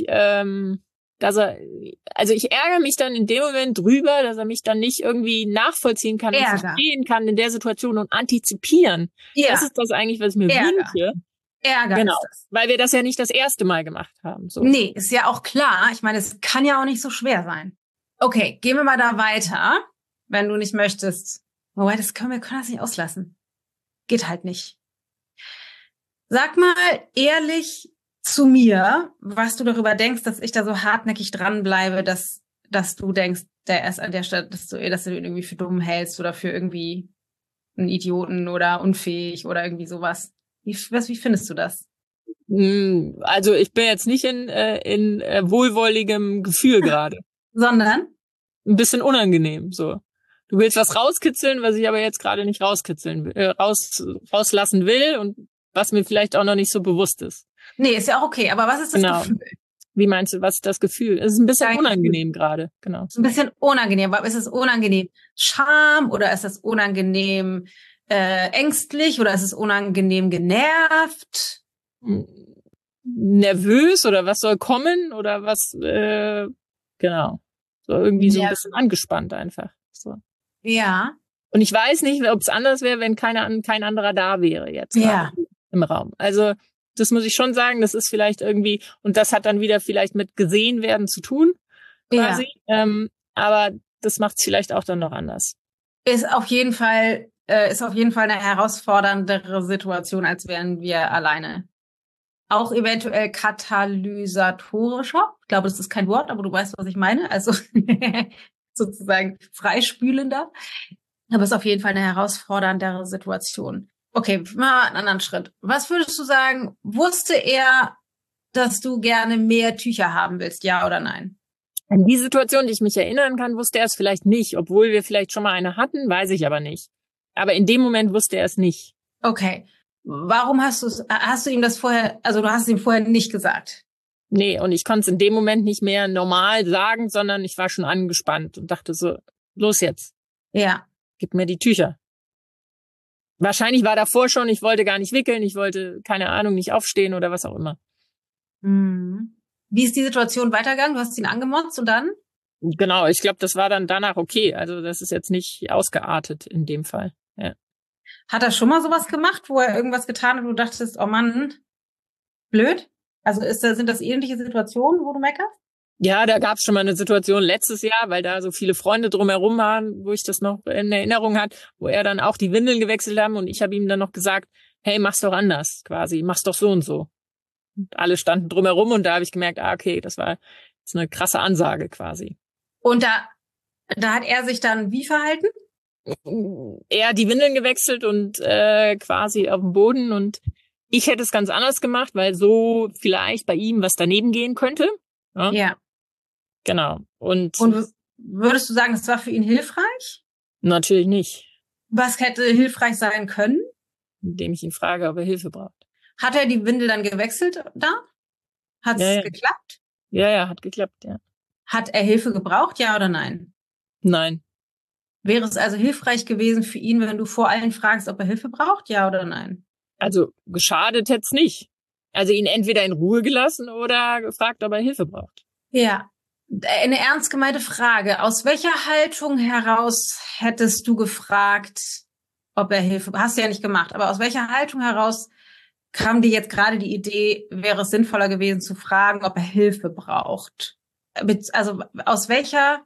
also ich ärgere mich dann in dem Moment drüber, dass er mich dann nicht irgendwie nachvollziehen kann und Ärger. verstehen kann in der Situation und antizipieren. Ja. Das ist das eigentlich, was ich mir Ärger. wünsche. Ärger Genau, ist das. weil wir das ja nicht das erste Mal gemacht haben. So. Nee, ist ja auch klar. Ich meine, es kann ja auch nicht so schwer sein. Okay, gehen wir mal da weiter, wenn du nicht möchtest. Wobei, wir können das nicht auslassen. Geht halt nicht. Sag mal ehrlich zu mir, was du darüber denkst, dass ich da so hartnäckig dranbleibe, dass du denkst, der ist an der Stelle, dass du ihn irgendwie für dumm hältst oder für irgendwie einen Idioten oder unfähig oder irgendwie sowas. Wie findest du das? Also ich bin jetzt nicht in wohlwolligem Gefühl gerade. Sondern? Ein bisschen unangenehm, so. Du willst was rauskitzeln, was ich aber jetzt gerade nicht rauslassen will und was mir vielleicht auch noch nicht so bewusst ist. Nee, ist ja auch okay. Aber was ist das Gefühl? Wie meinst du, was ist das Gefühl? Es ist ein bisschen unangenehm gerade, genau. Es ist ein bisschen unangenehm. Aber ist es unangenehm Scham oder ist es unangenehm ängstlich oder ist es unangenehm genervt? Nervös oder was soll kommen oder was, genau. So irgendwie so ein bisschen angespannt einfach. So. Ja. Und ich weiß nicht, ob es anders wäre, wenn kein anderer da wäre jetzt im Raum. Also das muss ich schon sagen, das ist vielleicht irgendwie, und das hat dann wieder vielleicht mit gesehen werden zu tun, quasi. Ja. Aber das macht es vielleicht auch dann noch anders. Ist auf jeden Fall eine herausforderndere Situation, als wären wir alleine. Auch eventuell katalysatorischer. Ich glaube, das ist kein Wort, aber du weißt, was ich meine. Also sozusagen freispülender. Aber es ist auf jeden Fall eine herausforderndere Situation. Okay, mal einen anderen Schritt. Was würdest du sagen, wusste er, dass du gerne mehr Tücher haben willst, ja oder nein? An die Situation, die ich mich erinnern kann, wusste er es vielleicht nicht. Obwohl wir vielleicht schon mal eine hatten, weiß ich aber nicht. Aber in dem Moment wusste er es nicht. Okay. Warum hast du ihm das vorher, also du hast es ihm vorher nicht gesagt? Nee, und ich konnte es in dem Moment nicht mehr normal sagen, sondern ich war schon angespannt und dachte so, los jetzt. Ja. Gib mir die Tücher. Wahrscheinlich war davor schon, ich wollte gar nicht wickeln, ich wollte, keine Ahnung, nicht aufstehen oder was auch immer. Mhm. Wie ist die Situation weitergegangen? Du hast ihn angemotzt und dann? Genau, ich glaube, das war dann danach okay. Also das ist jetzt nicht ausgeartet in dem Fall. Ja. Hat er schon mal sowas gemacht, wo er irgendwas getan hat und du dachtest, oh Mann, blöd? Also sind das ähnliche Situationen, wo du meckerst? Ja, da gab es schon mal eine Situation letztes Jahr, weil da so viele Freunde drumherum waren, wo ich das noch in Erinnerung hatte, wo er dann auch die Windeln gewechselt haben und ich habe ihm dann noch gesagt, hey, mach's doch anders quasi, mach's doch so und so. Und alle standen drumherum und da habe ich gemerkt, okay, das war jetzt eine krasse Ansage quasi. Und da hat er sich dann wie verhalten? Er hat die Windeln gewechselt und quasi auf dem Boden und ich hätte es ganz anders gemacht, weil so vielleicht bei ihm was daneben gehen könnte. Ja. Genau. Und würdest du sagen, es war für ihn hilfreich? Natürlich nicht. Was hätte hilfreich sein können? Indem ich ihn frage, ob er Hilfe braucht. Hat er die Windel dann gewechselt da? Hat es geklappt? Ja, hat geklappt, ja. Hat er Hilfe gebraucht, ja oder nein? Nein. Wäre es also hilfreich gewesen für ihn, wenn du vor allen fragst, ob er Hilfe braucht, ja oder nein? Also geschadet hätte es nicht. Also ihn entweder in Ruhe gelassen oder gefragt, ob er Hilfe braucht. Ja, eine ernst gemeinte Frage. Aus welcher Haltung heraus hättest du gefragt, ob er Hilfe braucht? Hast du ja nicht gemacht, aber aus welcher Haltung heraus kam dir jetzt gerade die Idee, wäre es sinnvoller gewesen zu fragen, ob er Hilfe braucht? Also aus welcher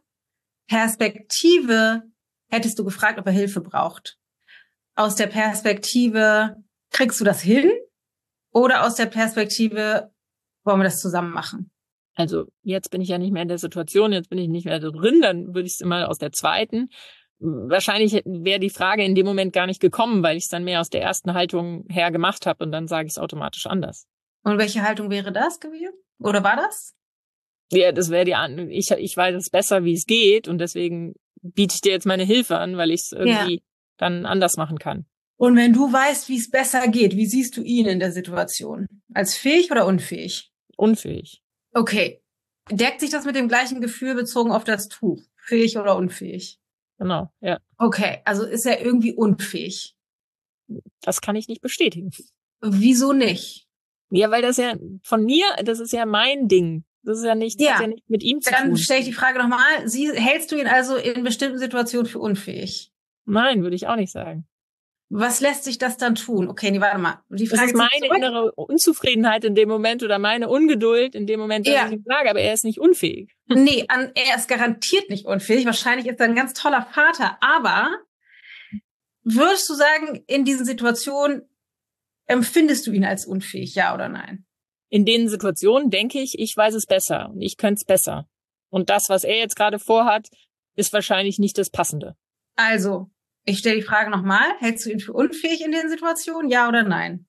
Perspektive hättest du gefragt, ob er Hilfe braucht? Aus der Perspektive, kriegst du das hin? Oder aus der Perspektive, wollen wir das zusammen machen? Also jetzt bin ich ja nicht mehr in der Situation, jetzt bin ich nicht mehr drin, dann würde ich es immer aus der zweiten. Wahrscheinlich wäre die Frage in dem Moment gar nicht gekommen, weil ich es dann mehr aus der ersten Haltung her gemacht habe und dann sage ich es automatisch anders. Und welche Haltung wäre das gewesen? Oder war das? Ja, das wäre ich weiß es besser, wie es geht und deswegen biete ich dir jetzt meine Hilfe an, weil ich es irgendwie dann anders machen kann. Und wenn du weißt, wie es besser geht, wie siehst du ihn in der Situation? Als fähig oder unfähig? Unfähig. Okay. Deckt sich das mit dem gleichen Gefühl bezogen auf das Tuch? Fähig oder unfähig? Genau, ja. Okay, also ist er irgendwie unfähig. Das kann ich nicht bestätigen. Wieso nicht? Ja, weil das ja von mir, das ist ja mein Ding. Das ist ja nicht, hat ja nicht mit ihm zu tun. Dann stelle ich die Frage nochmal. Hältst du ihn also in bestimmten Situationen für unfähig? Nein, würde ich auch nicht sagen. Was lässt sich das dann tun? Okay, nee, warte mal. Die Frage das ist meine innere Unzufriedenheit in dem Moment oder meine Ungeduld in dem Moment, dass ich ihn sage, aber er ist nicht unfähig. Nee, er ist garantiert nicht unfähig. Wahrscheinlich ist er ein ganz toller Vater. Aber würdest du sagen, in diesen Situationen empfindest du ihn als unfähig, ja oder nein? In den Situationen denke ich weiß es besser und ich könnte es besser. Und das, was er jetzt gerade vorhat, ist wahrscheinlich nicht das Passende. Also, ich stelle die Frage nochmal. Hältst du ihn für unfähig in den Situationen, ja oder nein?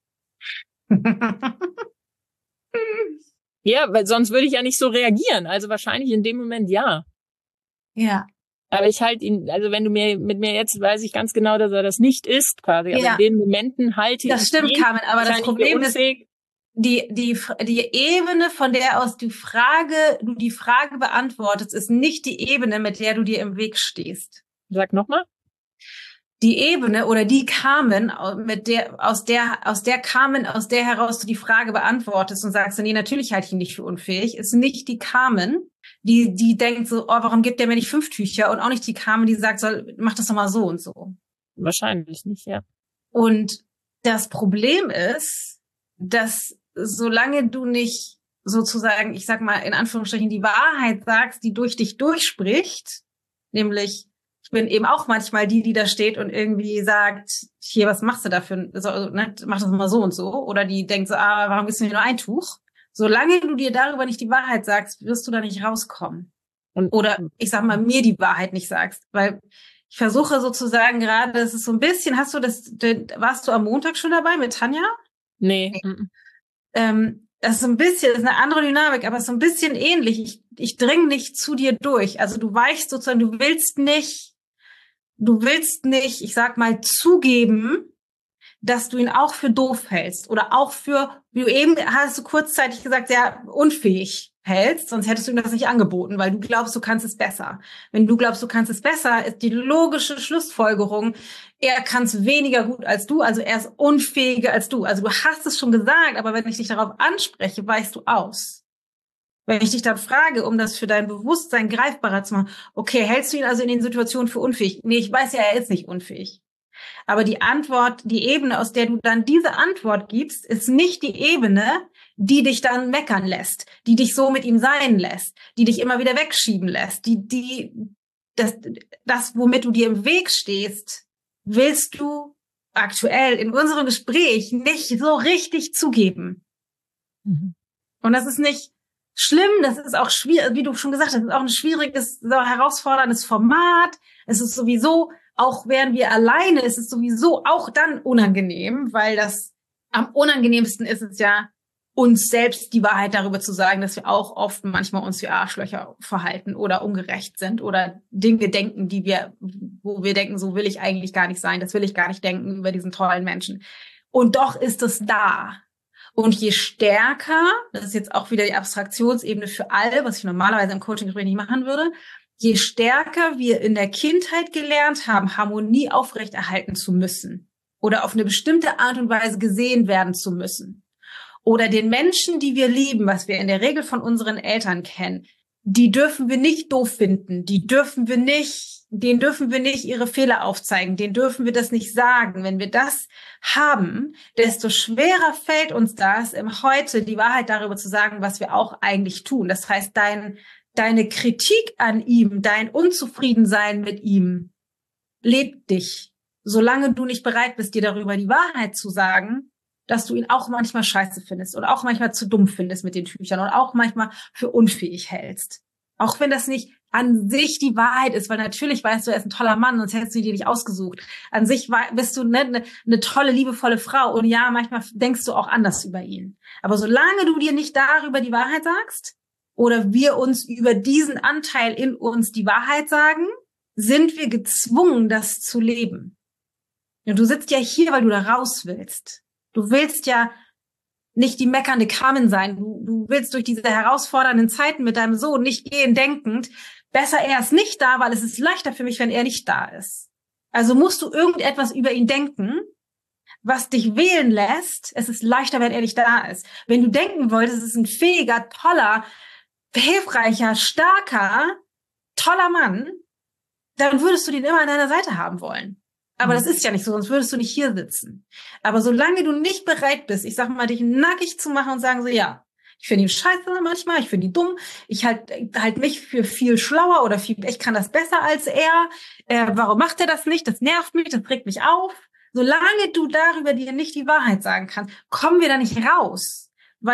Ja, weil sonst würde ich ja nicht so reagieren. Also wahrscheinlich in dem Moment ja. Ja. Aber ich halte ihn, also wenn du mit mir jetzt, weiß ich ganz genau, dass er das nicht ist, quasi. Aber in den Momenten halte ich ihn. Das stimmt, Carmen, aber das Problem ist, die Ebene, von der aus du die Frage beantwortest, ist nicht die Ebene, mit der du dir im Weg stehst. Sag nochmal. Die Ebene oder die Carmen, aus der heraus du die Frage beantwortest und sagst, nee, natürlich halte ich ihn nicht für unfähig, ist nicht die Carmen, die denkt so, oh, warum gibt der mir nicht 5 Tücher? Und auch nicht die Carmen, die sagt, mach das doch mal so und so. Wahrscheinlich nicht, ja. Und das Problem ist, dass solange du nicht sozusagen, ich sag mal in Anführungsstrichen, die Wahrheit sagst, die durch dich durchspricht, nämlich, ich bin eben auch manchmal die da steht und irgendwie sagt, hier, was machst du dafür? Mach das mal so und so. Oder die denkt so, warum gibst du mir nur ein Tuch? Solange du dir darüber nicht die Wahrheit sagst, wirst du da nicht rauskommen. Oder ich sag mal, mir die Wahrheit nicht sagst. Weil ich versuche sozusagen gerade, das ist so ein bisschen, warst du am Montag schon dabei mit Tanja? Nee. Das ist so ein bisschen, das ist eine andere Dynamik, aber es ist so ein bisschen ähnlich. Ich dringe nicht zu dir durch. Also du weichst sozusagen, du willst nicht, ich sag mal, zugeben, dass du ihn auch für doof hältst oder auch für, wie du eben hast du kurzzeitig gesagt, sehr unfähig hältst, sonst hättest du ihm das nicht angeboten, weil du glaubst, du kannst es besser. Wenn du glaubst, du kannst es besser, ist die logische Schlussfolgerung, er kann es weniger gut als du, also er ist unfähiger als du. Also du hast es schon gesagt, aber wenn ich dich darauf anspreche, weichst du aus. Wenn ich dich dann frage, um das für dein Bewusstsein greifbarer zu machen, okay, hältst du ihn also in den Situationen für unfähig? Nee, ich weiß ja, er ist nicht unfähig. Aber die Antwort, die Ebene, aus der du dann diese Antwort gibst, ist nicht die Ebene, die dich dann meckern lässt, die dich so mit ihm sein lässt, die dich immer wieder wegschieben lässt, das, womit du dir im Weg stehst, willst du aktuell in unserem Gespräch nicht so richtig zugeben. Mhm. Und das ist nicht schlimm, das ist auch schwierig, wie du schon gesagt hast, das ist auch ein schwieriges, herausforderndes Format. Es ist sowieso, auch wären wir alleine, ist es sowieso auch dann unangenehm, weil das am unangenehmsten ist es ja, uns selbst die Wahrheit darüber zu sagen, dass wir auch oft manchmal uns wie Arschlöcher verhalten oder ungerecht sind oder Dinge denken, wo wir denken, so will ich eigentlich gar nicht sein, das will ich gar nicht denken über diesen tollen Menschen. Und doch ist es da. Und je stärker, das ist jetzt auch wieder die Abstraktionsebene für alle, was ich normalerweise im Coaching-Gespräch nicht machen würde, je stärker wir in der Kindheit gelernt haben, Harmonie aufrechterhalten zu müssen oder auf eine bestimmte Art und Weise gesehen werden zu müssen oder den Menschen, die wir lieben, was wir in der Regel von unseren Eltern kennen, die dürfen wir nicht doof finden, denen dürfen wir nicht ihre Fehler aufzeigen, denen dürfen wir das nicht sagen. Wenn wir das haben, desto schwerer fällt uns das, im Heute die Wahrheit darüber zu sagen, was wir auch eigentlich tun. Das heißt, deine Kritik an ihm, dein Unzufriedensein mit ihm, lebt dich. Solange du nicht bereit bist, dir darüber die Wahrheit zu sagen, dass du ihn auch manchmal scheiße findest oder auch manchmal zu dumm findest mit den Tüchern und auch manchmal für unfähig hältst. Auch wenn das nicht an sich die Wahrheit ist, weil natürlich weißt du, er ist ein toller Mann, sonst hättest du ihn dir nicht ausgesucht. An sich bist du eine tolle, liebevolle Frau und ja, manchmal denkst du auch anders über ihn. Aber solange du dir nicht darüber die Wahrheit sagst oder wir uns über diesen Anteil in uns die Wahrheit sagen, sind wir gezwungen, das zu leben. Und du sitzt ja hier, weil du da raus willst. Du willst ja nicht die meckernde Carmen sein. Du willst durch diese herausfordernden Zeiten mit deinem Sohn nicht gehen denkend, besser er ist nicht da, weil es ist leichter für mich, wenn er nicht da ist. Also musst du irgendetwas über ihn denken, was dich wählen lässt. Es ist leichter, wenn er nicht da ist. Wenn du denken wolltest, es ist ein fähiger, toller, hilfreicher, starker, toller Mann, dann würdest du den immer an deiner Seite haben wollen. Aber das ist ja nicht so, sonst würdest du nicht hier sitzen. Aber solange du nicht bereit bist, ich sag mal, dich nackig zu machen und sagen so, ja, ich finde ihn scheiße manchmal, ich finde ihn dumm, ich halt mich für viel schlauer oder ich kann das besser als er, warum macht er das nicht, das nervt mich, das regt mich auf. Solange du darüber dir nicht die Wahrheit sagen kannst, kommen wir da nicht raus.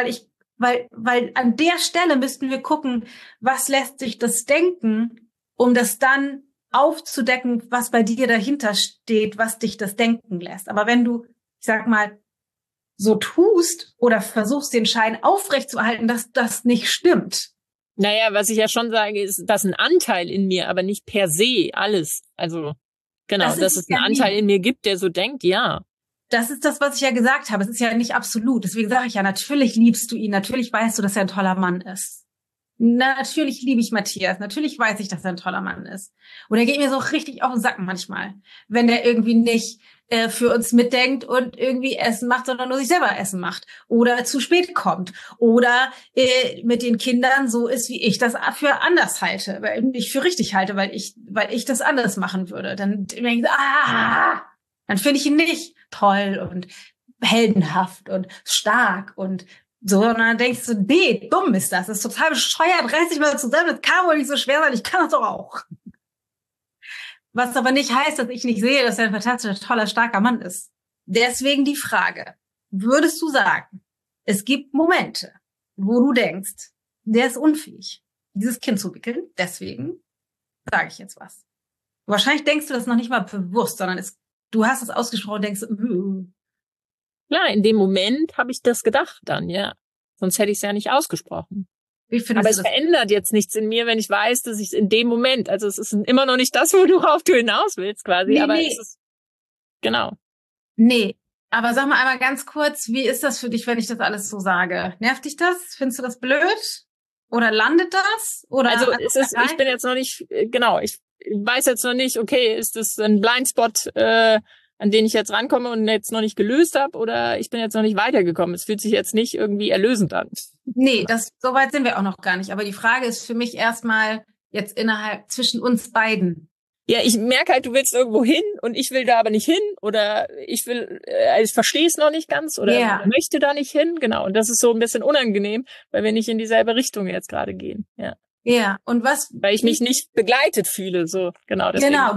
Weil an der Stelle müssten wir gucken, was lässt sich das denken, um das dann aufzudecken, was bei dir dahinter steht, was dich das denken lässt. Aber wenn du, ich sag mal, so tust oder versuchst, den Schein aufrechtzuerhalten, dass das nicht stimmt. Naja, was ich ja schon sage, ist, dass ein Anteil in mir, aber nicht per se alles. Also, genau, dass es einen Anteil in mir gibt, der so denkt, ja. Das ist das, was ich ja gesagt habe. Es ist ja nicht absolut. Deswegen sage ich ja, natürlich liebst du ihn. Natürlich weißt du, dass er ein toller Mann ist. Natürlich liebe ich Matthias. Natürlich weiß ich, dass er ein toller Mann ist. Und er geht mir so richtig auf den Sack manchmal, wenn der irgendwie nicht für uns mitdenkt und irgendwie Essen macht, sondern nur sich selber Essen macht. Oder zu spät kommt. Oder mit den Kindern so ist, wie ich das für anders halte. Weil ich für richtig halte, weil ich das anders machen würde. Dann denke ich so, dann finde ich ihn nicht toll und heldenhaft und stark und so, und dann denkst du, nee, dumm ist das. Das ist total bescheuert. Reiß dich mal zusammen. Das kann wohl nicht so schwer sein. Ich kann das doch auch. Was aber nicht heißt, dass ich nicht sehe, dass er ein fantastischer, toller, starker Mann ist. Deswegen die Frage, würdest du sagen, es gibt Momente, wo du denkst, der ist unfähig, dieses Kind zu wickeln. Deswegen sage ich jetzt was. Wahrscheinlich denkst du das noch nicht mal bewusst, sondern du hast es ausgesprochen und denkst, Klar, in dem Moment habe ich das gedacht dann, ja. Sonst hätte ich es ja nicht ausgesprochen. Aber es verändert jetzt nichts in mir, wenn ich weiß, dass ich es in dem Moment, also es ist immer noch nicht das, worauf du hinaus willst quasi, nee, aber es ist, genau. Nee, aber sag mal einmal ganz kurz, wie ist das für dich, wenn ich das alles so sage? Nervt dich das? Findest du das blöd? Oder landet das? Oder also ich bin jetzt noch nicht, genau, ich weiß jetzt noch nicht, okay, ist das ein Blindspot, an den ich jetzt rankomme und jetzt noch nicht gelöst habe, oder ich bin jetzt noch nicht weitergekommen. Es fühlt sich jetzt nicht irgendwie erlösend an. Nee, so weit sind wir auch noch gar nicht. Aber die Frage ist für mich erstmal jetzt zwischen uns beiden. Ja, ich merke halt, du willst irgendwo hin und ich will da aber nicht hin, oder ich verstehe es noch nicht ganz oder möchte da nicht hin. Genau, und das ist so ein bisschen unangenehm, weil wir nicht in dieselbe Richtung jetzt gerade gehen. Ja. Ja, und weil ich mich nicht begleitet fühle, so, genau. Genau,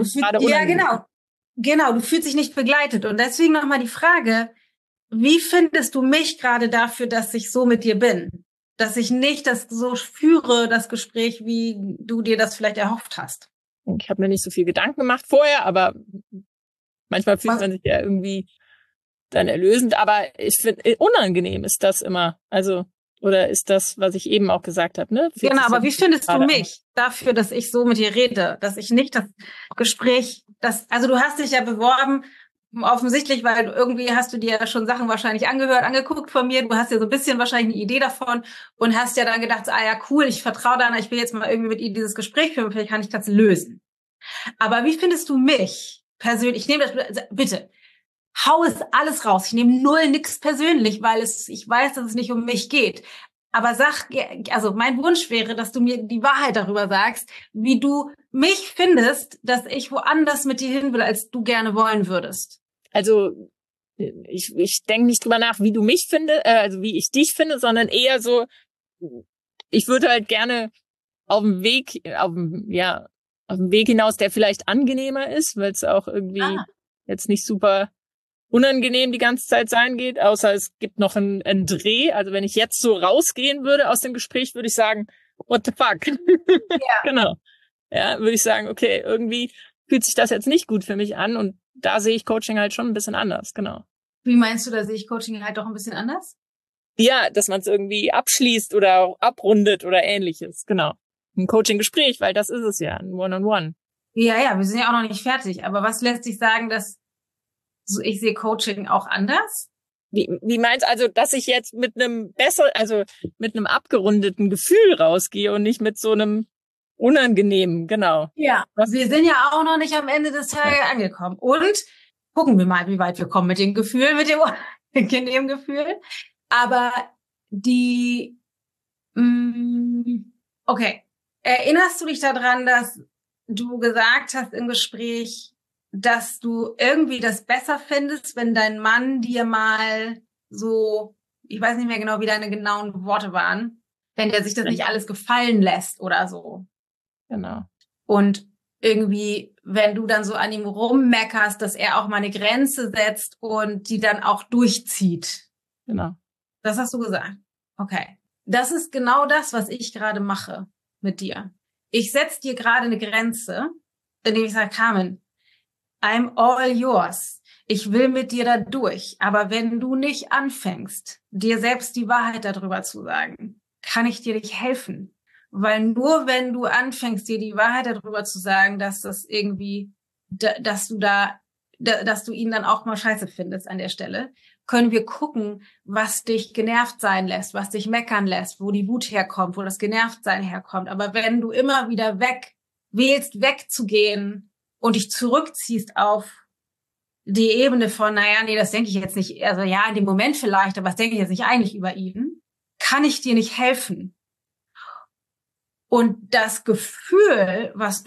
Genau, du fühlst dich nicht begleitet. Und deswegen nochmal die Frage, wie findest du mich gerade dafür, dass ich so mit dir bin? Dass ich nicht das so führe, das Gespräch, wie du dir das vielleicht erhofft hast? Ich habe mir nicht so viel Gedanken gemacht vorher, aber manchmal fühlt man sich ja irgendwie dann erlösend. Aber ich finde, unangenehm ist das immer. Also, oder ist das, was ich eben auch gesagt habe, ne? Genau, aber wie findest du mich dafür, dass ich so mit dir rede? Dass ich nicht das Gespräch, also du hast dich ja beworben, offensichtlich, weil irgendwie hast du dir ja schon Sachen wahrscheinlich angeguckt von mir. Du hast ja so ein bisschen wahrscheinlich eine Idee davon und hast ja dann gedacht, ja cool, ich vertraue Dana, ich will jetzt mal irgendwie mit ihr dieses Gespräch führen, vielleicht kann ich das lösen. Aber wie findest du mich persönlich? Ich nehme das, bitte, hau es alles raus. Ich nehme nix persönlich, weil ich weiß, dass es nicht um mich geht. Aber also mein Wunsch wäre, dass du mir die Wahrheit darüber sagst, wie du mich findest, dass ich woanders mit dir hin will, als du gerne wollen würdest. Also ich denke nicht drüber nach, wie du mich findest, also wie ich dich finde, sondern eher so, ich würde halt gerne auf dem Weg hinaus, der vielleicht angenehmer ist, weil es auch irgendwie jetzt nicht super unangenehm die ganze Zeit sein geht, außer es gibt noch einen Dreh. Also wenn ich jetzt so rausgehen würde aus dem Gespräch, würde ich sagen, what the fuck? Ja. Genau. ja, würde ich sagen, okay, irgendwie fühlt sich das jetzt nicht gut für mich an und da sehe ich Coaching halt schon ein bisschen anders, genau. Wie meinst du, da sehe ich Coaching halt doch ein bisschen anders? Ja, dass man es irgendwie abschließt oder abrundet oder ähnliches, genau. Ein Coaching-Gespräch, weil das ist es ja, ein One-on-One. Ja, wir sind ja auch noch nicht fertig. Aber was lässt sich sagen, dass ich sehe Coaching auch anders? Wie meinst also, dass ich jetzt mit einem mit einem abgerundeten Gefühl rausgehe und nicht mit so einem unangenehmen, genau. Ja, wir sind ja auch noch nicht am Ende des Tages angekommen. Und gucken wir mal, wie weit wir kommen mit dem Gefühl, mit dem unangenehmen Gefühl. Aber okay. Erinnerst du dich daran, dass du gesagt hast im Gespräch, dass du irgendwie das besser findest, wenn dein Mann dir mal so, ich weiß nicht mehr genau, wie deine genauen Worte waren, wenn der sich das nicht alles gefallen lässt oder so. Genau. Und irgendwie, wenn du dann so an ihm rummeckerst, dass er auch mal eine Grenze setzt und die dann auch durchzieht. Genau. Das hast du gesagt. Okay. Das ist genau das, was ich gerade mache mit dir. Ich setze dir gerade eine Grenze, indem ich sage, Carmen, I'm all yours. Ich will mit dir da durch. Aber wenn du nicht anfängst, dir selbst die Wahrheit darüber zu sagen, kann ich dir nicht helfen. Weil nur wenn du anfängst, dir die Wahrheit darüber zu sagen, dass das irgendwie, dass du ihn dann auch mal scheiße findest an der Stelle, können wir gucken, was dich genervt sein lässt, was dich meckern lässt, wo die Wut herkommt, wo das Genervtsein herkommt. Aber wenn du immer wieder wählst, wegzugehen und dich zurückziehst auf die Ebene von, naja, nee, das denke ich jetzt nicht, also ja, in dem Moment vielleicht, aber das denke ich jetzt nicht eigentlich über ihn, kann ich dir nicht helfen. Und das Gefühl, was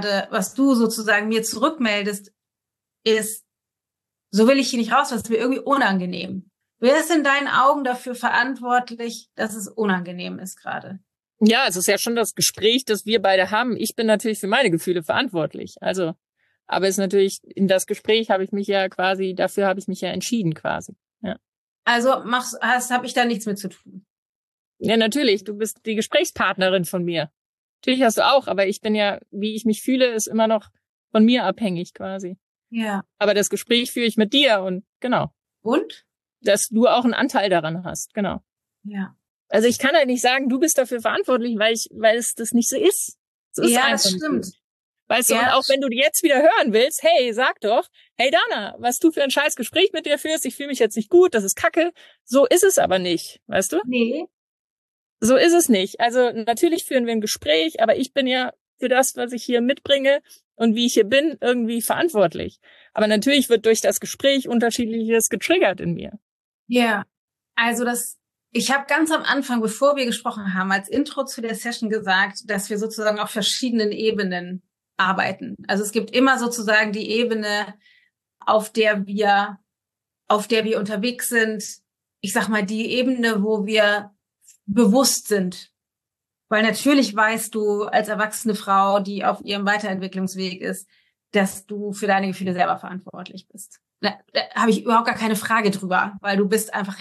du sozusagen mir zurückmeldest, ist, so will ich hier nicht raus, das ist mir irgendwie unangenehm. Wer ist in deinen Augen dafür verantwortlich, dass es unangenehm ist gerade? Ja, es ist ja schon das Gespräch, das wir beide haben. Ich bin natürlich für meine Gefühle verantwortlich. Also, aber es ist natürlich, in das Gespräch habe ich mich ja entschieden quasi. Ja. Also habe ich da nichts mit zu tun? Ja, natürlich. Du bist die Gesprächspartnerin von mir. Natürlich hast du auch, aber ich bin ja, wie ich mich fühle, ist immer noch von mir abhängig quasi. Ja. Aber das Gespräch führe ich mit dir und genau. Und? Dass du auch einen Anteil daran hast, genau. Ja. Also ich kann halt nicht sagen, du bist dafür verantwortlich, weil es das nicht so ist. So ist ja, das stimmt. So. Weißt du, und auch wenn du jetzt wieder hören willst, hey, sag doch, hey Dana, was du für ein scheiß Gespräch mit dir führst, ich fühle mich jetzt nicht gut, das ist Kacke. So ist es aber nicht, weißt du? Nee. So ist es nicht. Also natürlich führen wir ein Gespräch, aber ich bin ja für das, was ich hier mitbringe und wie ich hier bin, irgendwie verantwortlich. Aber natürlich wird durch das Gespräch Unterschiedliches getriggert in mir. Ja, also ich habe ganz am Anfang, bevor wir gesprochen haben, als Intro zu der Session gesagt, dass wir sozusagen auf verschiedenen Ebenen arbeiten. Also es gibt immer sozusagen die Ebene, auf der wir unterwegs sind. Ich sag mal, die Ebene, wo wir bewusst sind. Weil natürlich weißt du als erwachsene Frau, die auf ihrem Weiterentwicklungsweg ist, dass du für deine Gefühle selber verantwortlich bist. Da habe ich überhaupt gar keine Frage drüber, weil du bist einfach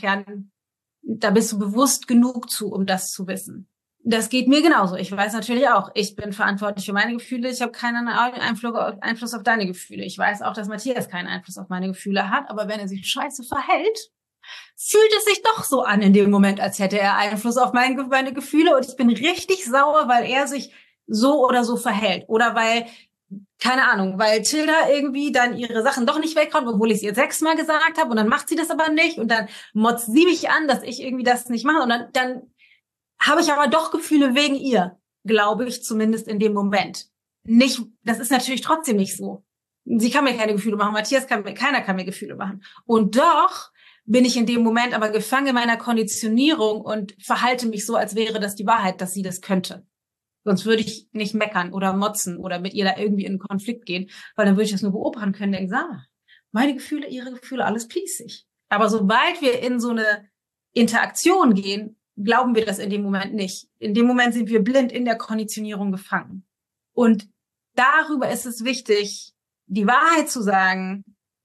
da bist du bewusst genug zu, um das zu wissen. Das geht mir genauso. Ich weiß natürlich auch, ich bin verantwortlich für meine Gefühle. Ich habe keinen Einfluss auf deine Gefühle. Ich weiß auch, dass Matthias keinen Einfluss auf meine Gefühle hat. Aber wenn er sich scheiße verhält, fühlt es sich doch so an in dem Moment, als hätte er Einfluss auf meine Gefühle. Und ich bin richtig sauer, weil er sich so oder so verhält. Oder weil, keine Ahnung, weil Tilda irgendwie dann ihre Sachen doch nicht wegkommt, obwohl ich es ihr 6-mal gesagt habe. Und dann macht sie das aber nicht. Und dann motzt sie mich an, dass ich irgendwie das nicht mache. Und dann habe ich aber doch Gefühle wegen ihr, glaube ich, zumindest in dem Moment. Nicht, das ist natürlich trotzdem nicht so. Sie kann mir keine Gefühle machen, keiner kann mir Gefühle machen. Und doch bin ich in dem Moment aber gefangen in meiner Konditionierung und verhalte mich so, als wäre das die Wahrheit, dass sie das könnte. Sonst würde ich nicht meckern oder motzen oder mit ihr da irgendwie in einen Konflikt gehen, weil dann würde ich das nur beobachten können und denken, meine Gefühle, ihre Gefühle, alles pießig. Aber sobald wir in so eine Interaktion gehen, glauben wir das in dem Moment nicht. In dem Moment sind wir blind in der Konditionierung gefangen. Und darüber ist es wichtig, die Wahrheit zu sagen.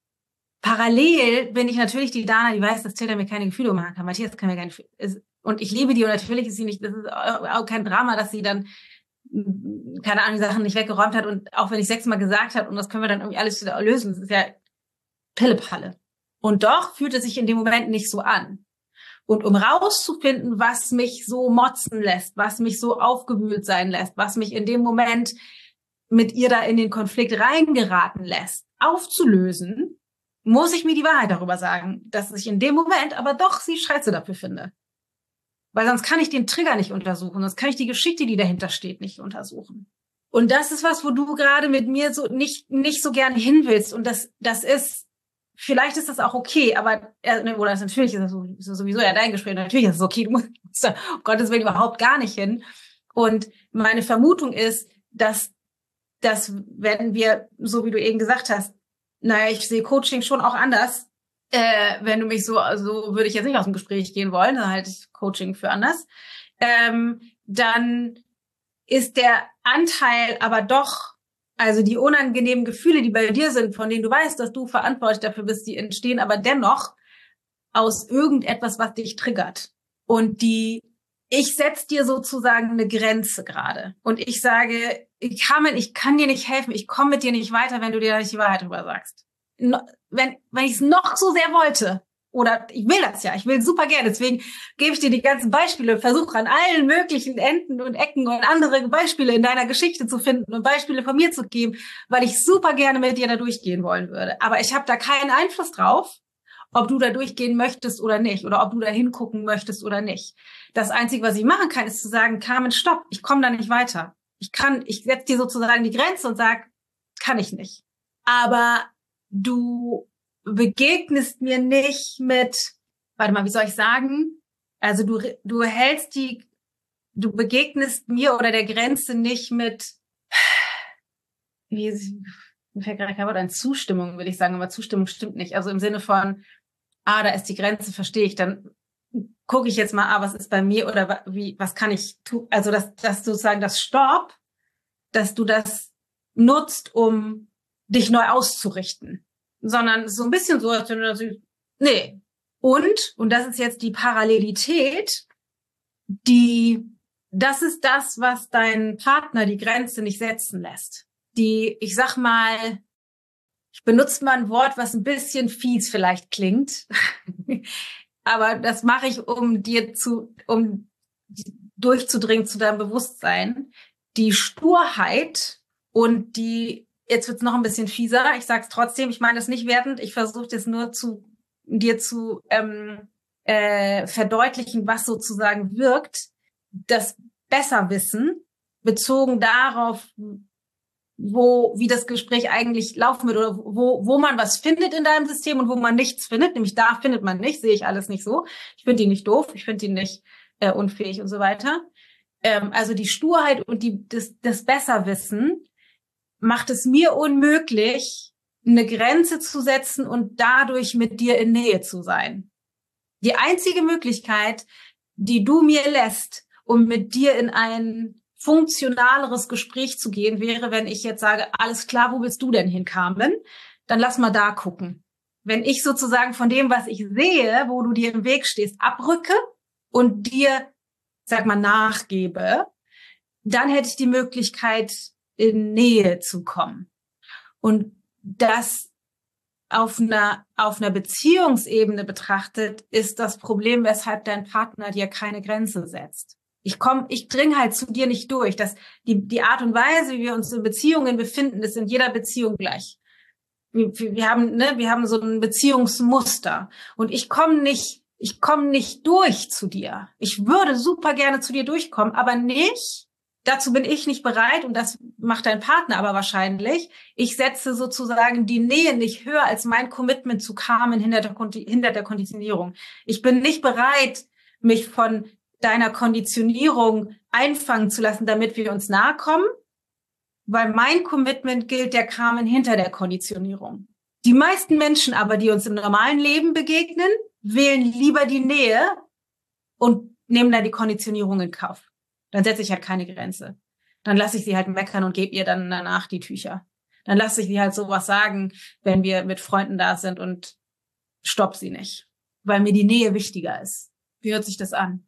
Parallel bin ich natürlich die Dana, die weiß, dass Tilda mir keine Gefühle machen kann. Matthias kann mir keine Gefühle. Und ich liebe die und natürlich ist sie nicht, das ist auch kein Drama, dass sie dann keine Ahnung, die Sachen nicht weggeräumt hat und auch wenn ich 6-mal gesagt habe und das können wir dann irgendwie alles wieder lösen, das ist ja Pillepalle. Und doch fühlt es sich in dem Moment nicht so an. Und um rauszufinden, was mich so motzen lässt, was mich so aufgewühlt sein lässt, was mich in dem Moment mit ihr da in den Konflikt reingeraten lässt, aufzulösen, muss ich mir die Wahrheit darüber sagen, dass ich in dem Moment aber doch sie scheiße dafür finde. Weil sonst kann ich den Trigger nicht untersuchen, sonst kann ich die Geschichte, die dahinter steht, nicht untersuchen. Und das ist was, wo du gerade mit mir so nicht so gerne hin willst. Und das ist, vielleicht ist das auch okay, aber, oder das natürlich ist das sowieso ja dein Gespräch, natürlich ist es okay, du musst da, um Gottes Willen, überhaupt gar nicht hin. Und meine Vermutung ist, dass wenn wir, so wie du eben gesagt hast, naja, ich sehe Coaching schon auch anders, wenn du mich so würde ich jetzt nicht aus dem Gespräch gehen wollen, dann halte ich Coaching für anders, dann ist der Anteil aber doch, also die unangenehmen Gefühle, die bei dir sind, von denen du weißt, dass du verantwortlich dafür bist, die entstehen aber dennoch aus irgendetwas, was dich triggert. Und ich setze dir sozusagen eine Grenze gerade. Und ich sage, ich kann dir nicht helfen, ich komme mit dir nicht weiter, wenn du dir nicht die Wahrheit drüber sagst. Wenn ich es noch so sehr wollte, oder ich will das ja, ich will super gerne, deswegen gebe ich dir die ganzen Beispiele, versuche an allen möglichen Enden und Ecken und andere Beispiele in deiner Geschichte zu finden und Beispiele von mir zu geben, weil ich super gerne mit dir da durchgehen wollen würde. Aber ich habe da keinen Einfluss drauf, ob du da durchgehen möchtest oder nicht, oder ob du da hingucken möchtest oder nicht. Das Einzige, was ich machen kann, ist zu sagen, Carmen, stopp, ich komme da nicht weiter. Ich setze dir sozusagen die Grenze und sag, kann ich nicht. Aber du begegnest mir nicht mit, warte mal, wie soll ich sagen? Also du begegnest mir oder der Grenze nicht mit, mir fällt gerade kein Wort ein, Zustimmung, will ich sagen, aber Zustimmung stimmt nicht. Also im Sinne von, da ist die Grenze, verstehe ich, dann gucke ich jetzt mal, was ist bei mir oder was kann ich tun? Also dass sozusagen das Stopp, dass du das nutzt, um dich neu auszurichten. Sondern so ein bisschen so, als wenn du das, nee. Und das ist jetzt die Parallelität, das ist das, was deinen Partner die Grenze nicht setzen lässt. Ich sag mal, ich benutze mal ein Wort, was ein bisschen fies vielleicht klingt, aber das mache ich, um durchzudringen zu deinem Bewusstsein. Die Sturheit und jetzt wird's noch ein bisschen fieser, ich sag's trotzdem, ich meine das nicht wertend, ich versuche das nur dir zu verdeutlichen, was sozusagen wirkt, das Besserwissen, bezogen darauf, wie das Gespräch eigentlich laufen wird oder wo man was findet in deinem System und wo man nichts findet, nämlich da findet man nicht, sehe ich alles nicht so. Ich finde die nicht doof, ich finde die nicht unfähig und so weiter. Also die Sturheit und das Besserwissen macht es mir unmöglich, eine Grenze zu setzen und dadurch mit dir in Nähe zu sein. Die einzige Möglichkeit, die du mir lässt, um mit dir in ein funktionaleres Gespräch zu gehen, wäre, wenn ich jetzt sage, alles klar, wo willst du denn hin, Carmen? Dann lass mal da gucken. Wenn ich sozusagen von dem, was ich sehe, wo du dir im Weg stehst, abrücke und dir, sag mal, nachgebe, dann hätte ich die Möglichkeit, in Nähe zu kommen. Und das auf einer Beziehungsebene betrachtet, ist das Problem, weshalb dein Partner dir keine Grenze setzt. Ich dringe halt zu dir nicht durch. Die Art und Weise, wie wir uns in Beziehungen befinden, ist in jeder Beziehung gleich. Wir haben so ein Beziehungsmuster. Und ich komme nicht durch zu dir. Ich würde super gerne zu dir durchkommen, aber nicht. Dazu bin ich nicht bereit und das macht dein Partner aber wahrscheinlich. Ich setze sozusagen die Nähe nicht höher als mein Commitment zu Carmen hinter der Konditionierung. Ich bin nicht bereit, mich von deiner Konditionierung einfangen zu lassen, damit wir uns nahe kommen, weil mein Commitment gilt der Carmen hinter der Konditionierung. Die meisten Menschen aber, die uns im normalen Leben begegnen, wählen lieber die Nähe und nehmen dann die Konditionierung in Kauf. Dann setze ich halt keine Grenze. Dann lasse ich sie halt meckern und gebe ihr dann danach die Tücher. Dann lasse ich sie halt sowas sagen, wenn wir mit Freunden da sind und stopp sie nicht, weil mir die Nähe wichtiger ist. Wie hört sich das an?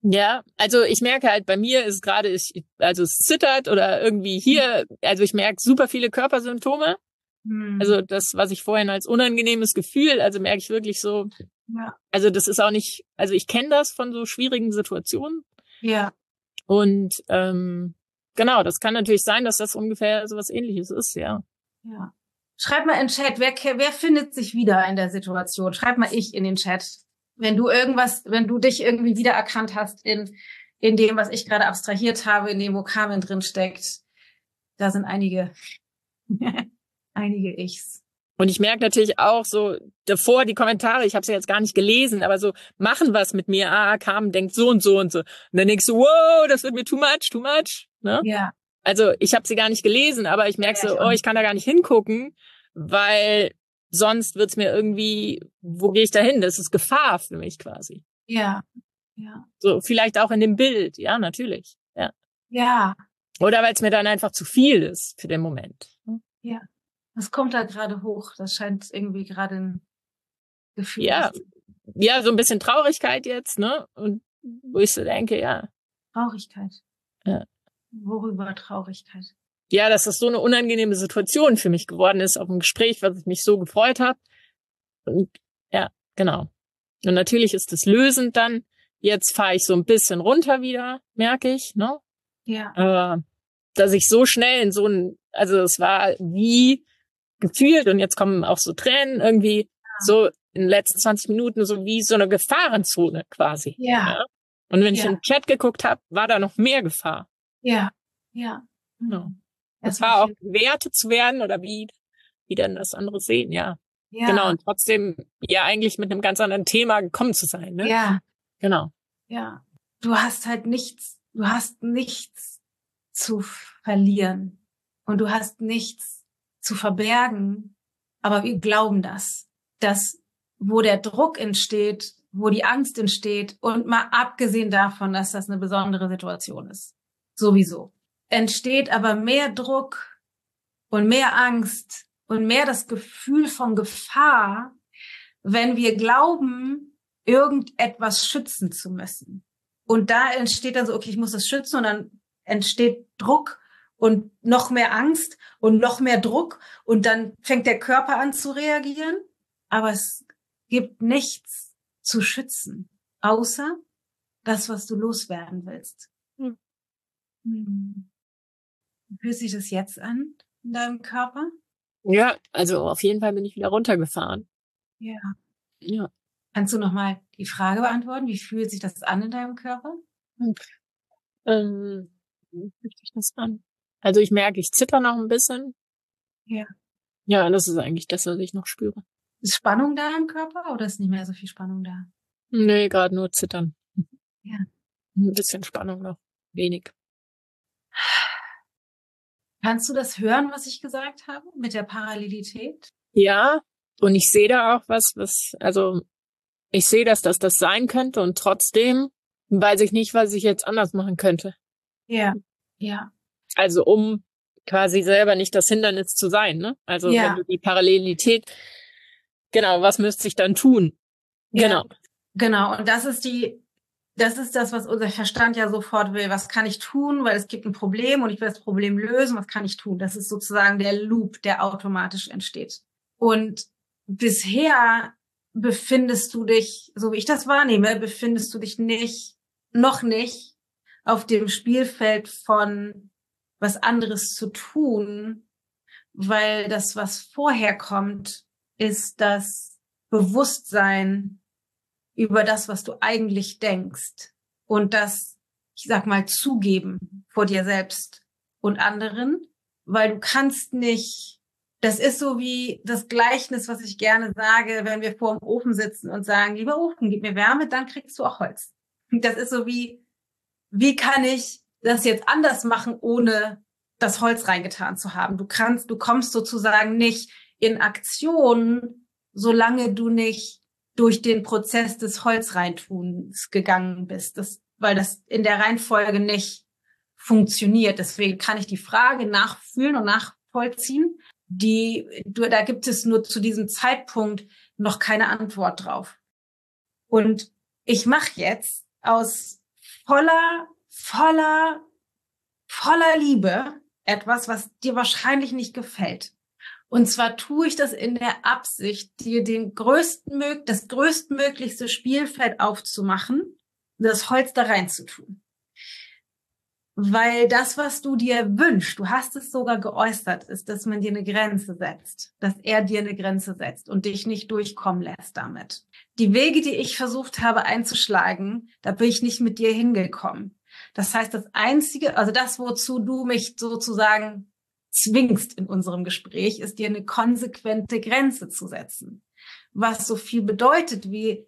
Ja, also ich merke halt, bei mir ist gerade, also es zittert oder irgendwie hier, also ich merke super viele Körpersymptome. Also das, was ich vorhin als unangenehmes Gefühl, also merke ich wirklich so, Ja. also das ist auch nicht, also ich kenne das von so schwierigen Situationen. Ja. Und genau, das kann natürlich sein, dass das ungefähr so was Ähnliches ist, ja. Ja. Schreib mal in den Chat, wer findet sich wieder in der Situation? Schreib mal ich in den Chat. Wenn du dich irgendwie wiedererkannt hast in dem, was ich gerade abstrahiert habe, in dem, wo Carmen drin steckt. Da sind einige Ichs. Und ich merke natürlich auch so davor die Kommentare, ich habe sie jetzt gar nicht gelesen, aber so machen was mit mir. Carmen denkt so und so und so. Und dann denkst du, wow, das wird mir too much, ne? Ja. Also ich habe sie gar nicht gelesen, aber ich merke so, ich kann da gar nicht hingucken, weil sonst wird's mir irgendwie, wo gehe ich da hin? Das ist Gefahr für mich quasi. Ja. Ja. So vielleicht auch in dem Bild, ja, natürlich. Ja. Ja. Oder weil es mir dann einfach zu viel ist für den Moment. Ja. Das kommt da gerade hoch. Das scheint irgendwie gerade ein Gefühl. Ja, so ein bisschen Traurigkeit jetzt, ne? Und wo ich so denke, ja. Traurigkeit. Ja. Worüber Traurigkeit? Ja, dass das so eine unangenehme Situation für mich geworden ist auf dem Gespräch, was ich mich so gefreut habe. Und ja, genau. Und natürlich ist es lösend dann. Jetzt fahre ich so ein bisschen runter wieder, merke ich, ne? Ja. Aber dass ich so schnell in so ein, also es war wie gefühlt und jetzt kommen auch so Tränen irgendwie so in den letzten 20 Minuten so wie so eine Gefahrenzone quasi. Ja. Und wenn ich in den Chat geguckt habe, war da noch mehr Gefahr. Ja. Ja. Genau. Das war auch bewertet zu werden oder wie denn das andere sehen, ja. Genau, und trotzdem ja eigentlich mit einem ganz anderen Thema gekommen zu sein, ne? Ja. Genau. Ja. Du hast nichts zu verlieren und du hast nichts zu verbergen, aber wir glauben das, dass wo der Druck entsteht, wo die Angst entsteht und mal abgesehen davon, dass das eine besondere Situation ist, sowieso, entsteht aber mehr Druck und mehr Angst und mehr das Gefühl von Gefahr, wenn wir glauben, irgendetwas schützen zu müssen. Und da entsteht dann so, okay, ich muss das schützen und dann entsteht Druck und noch mehr Angst und noch mehr Druck und dann fängt der Körper an zu reagieren. Aber es gibt nichts zu schützen, außer das, was du loswerden willst. Wie fühlt sich das jetzt an in deinem Körper? Ja, also auf jeden Fall bin ich wieder runtergefahren. Ja. Ja. Kannst du nochmal die Frage beantworten? Wie fühlt sich das an in deinem Körper? Wie fühlt sich das an? Also ich merke, ich zitter noch ein bisschen. Ja. Ja, das ist eigentlich das, was ich noch spüre. Ist Spannung da im Körper oder ist nicht mehr so viel Spannung da? Nee, gerade nur zittern. Ja. Ein bisschen Spannung noch. Wenig. Kannst du das hören, was ich gesagt habe mit der Parallelität? Ja, und ich sehe da auch also ich sehe, dass das sein könnte und trotzdem weiß ich nicht, was ich jetzt anders machen könnte. Ja, ja. Also um quasi selber nicht das Hindernis zu sein, ne? Also wenn du die Parallelität, genau, was müsste ich dann tun? Ja, Genau. Genau, und das ist das, was unser Verstand ja sofort will. Was kann ich tun? Weil es gibt ein Problem und ich will das Problem lösen. Was kann ich tun? Das ist sozusagen der Loop, der automatisch entsteht. Und bisher befindest du dich, so wie ich das wahrnehme, befindest du dich noch nicht auf dem Spielfeld von was anderes zu tun, weil das, was vorher kommt, ist das Bewusstsein über das, was du eigentlich denkst und das, ich sag mal, zugeben vor dir selbst und anderen, weil du kannst nicht, das ist so wie das Gleichnis, was ich gerne sage, wenn wir vor dem Ofen sitzen und sagen, lieber Ofen, gib mir Wärme, dann kriegst du auch Holz. Das ist so wie kann ich das jetzt anders machen, ohne das Holz reingetan zu haben? Du kommst sozusagen nicht in Aktion, solange du nicht durch den Prozess des Holzreintuns gegangen bist, weil das in der Reihenfolge nicht funktioniert. Deswegen kann ich die Frage nachfühlen und nachvollziehen. Da gibt es nur zu diesem Zeitpunkt noch keine Antwort drauf. Und ich mache jetzt aus voller Liebe etwas, was dir wahrscheinlich nicht gefällt. Und zwar tue ich das in der Absicht, dir das größtmöglichste Spielfeld aufzumachen, das Holz da reinzutun. Weil das, was du dir wünschst, du hast es sogar geäußert, ist, dass man dir eine Grenze setzt, dass er dir eine Grenze setzt und dich nicht durchkommen lässt damit. Die Wege, die ich versucht habe einzuschlagen, da bin ich nicht mit dir hingekommen. Das heißt, das Einzige, also das, wozu du mich sozusagen zwingst in unserem Gespräch, ist dir eine konsequente Grenze zu setzen. Was so viel bedeutet wie,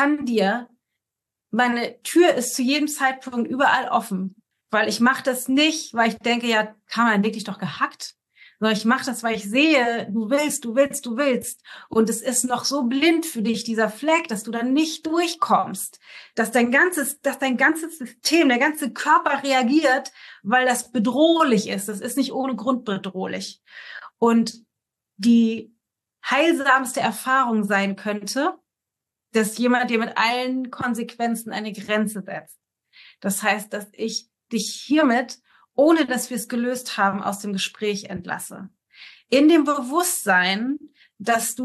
meine Tür ist zu jedem Zeitpunkt überall offen. Weil ich mache das nicht, weil ich denke, ja, Carmen, leg dich doch gehackt. Sondern ich mache das, weil ich sehe, du willst. Und es ist noch so blind für dich, dieser Fleck, dass du dann nicht durchkommst. Dass dein ganzes System, der ganze Körper reagiert, weil das bedrohlich ist. Das ist nicht ohne Grund bedrohlich. Und die heilsamste Erfahrung sein könnte, dass jemand dir mit allen Konsequenzen eine Grenze setzt. Das heißt, dass ich dich hiermit, ohne dass wir es gelöst haben, aus dem Gespräch entlasse. In dem Bewusstsein, dass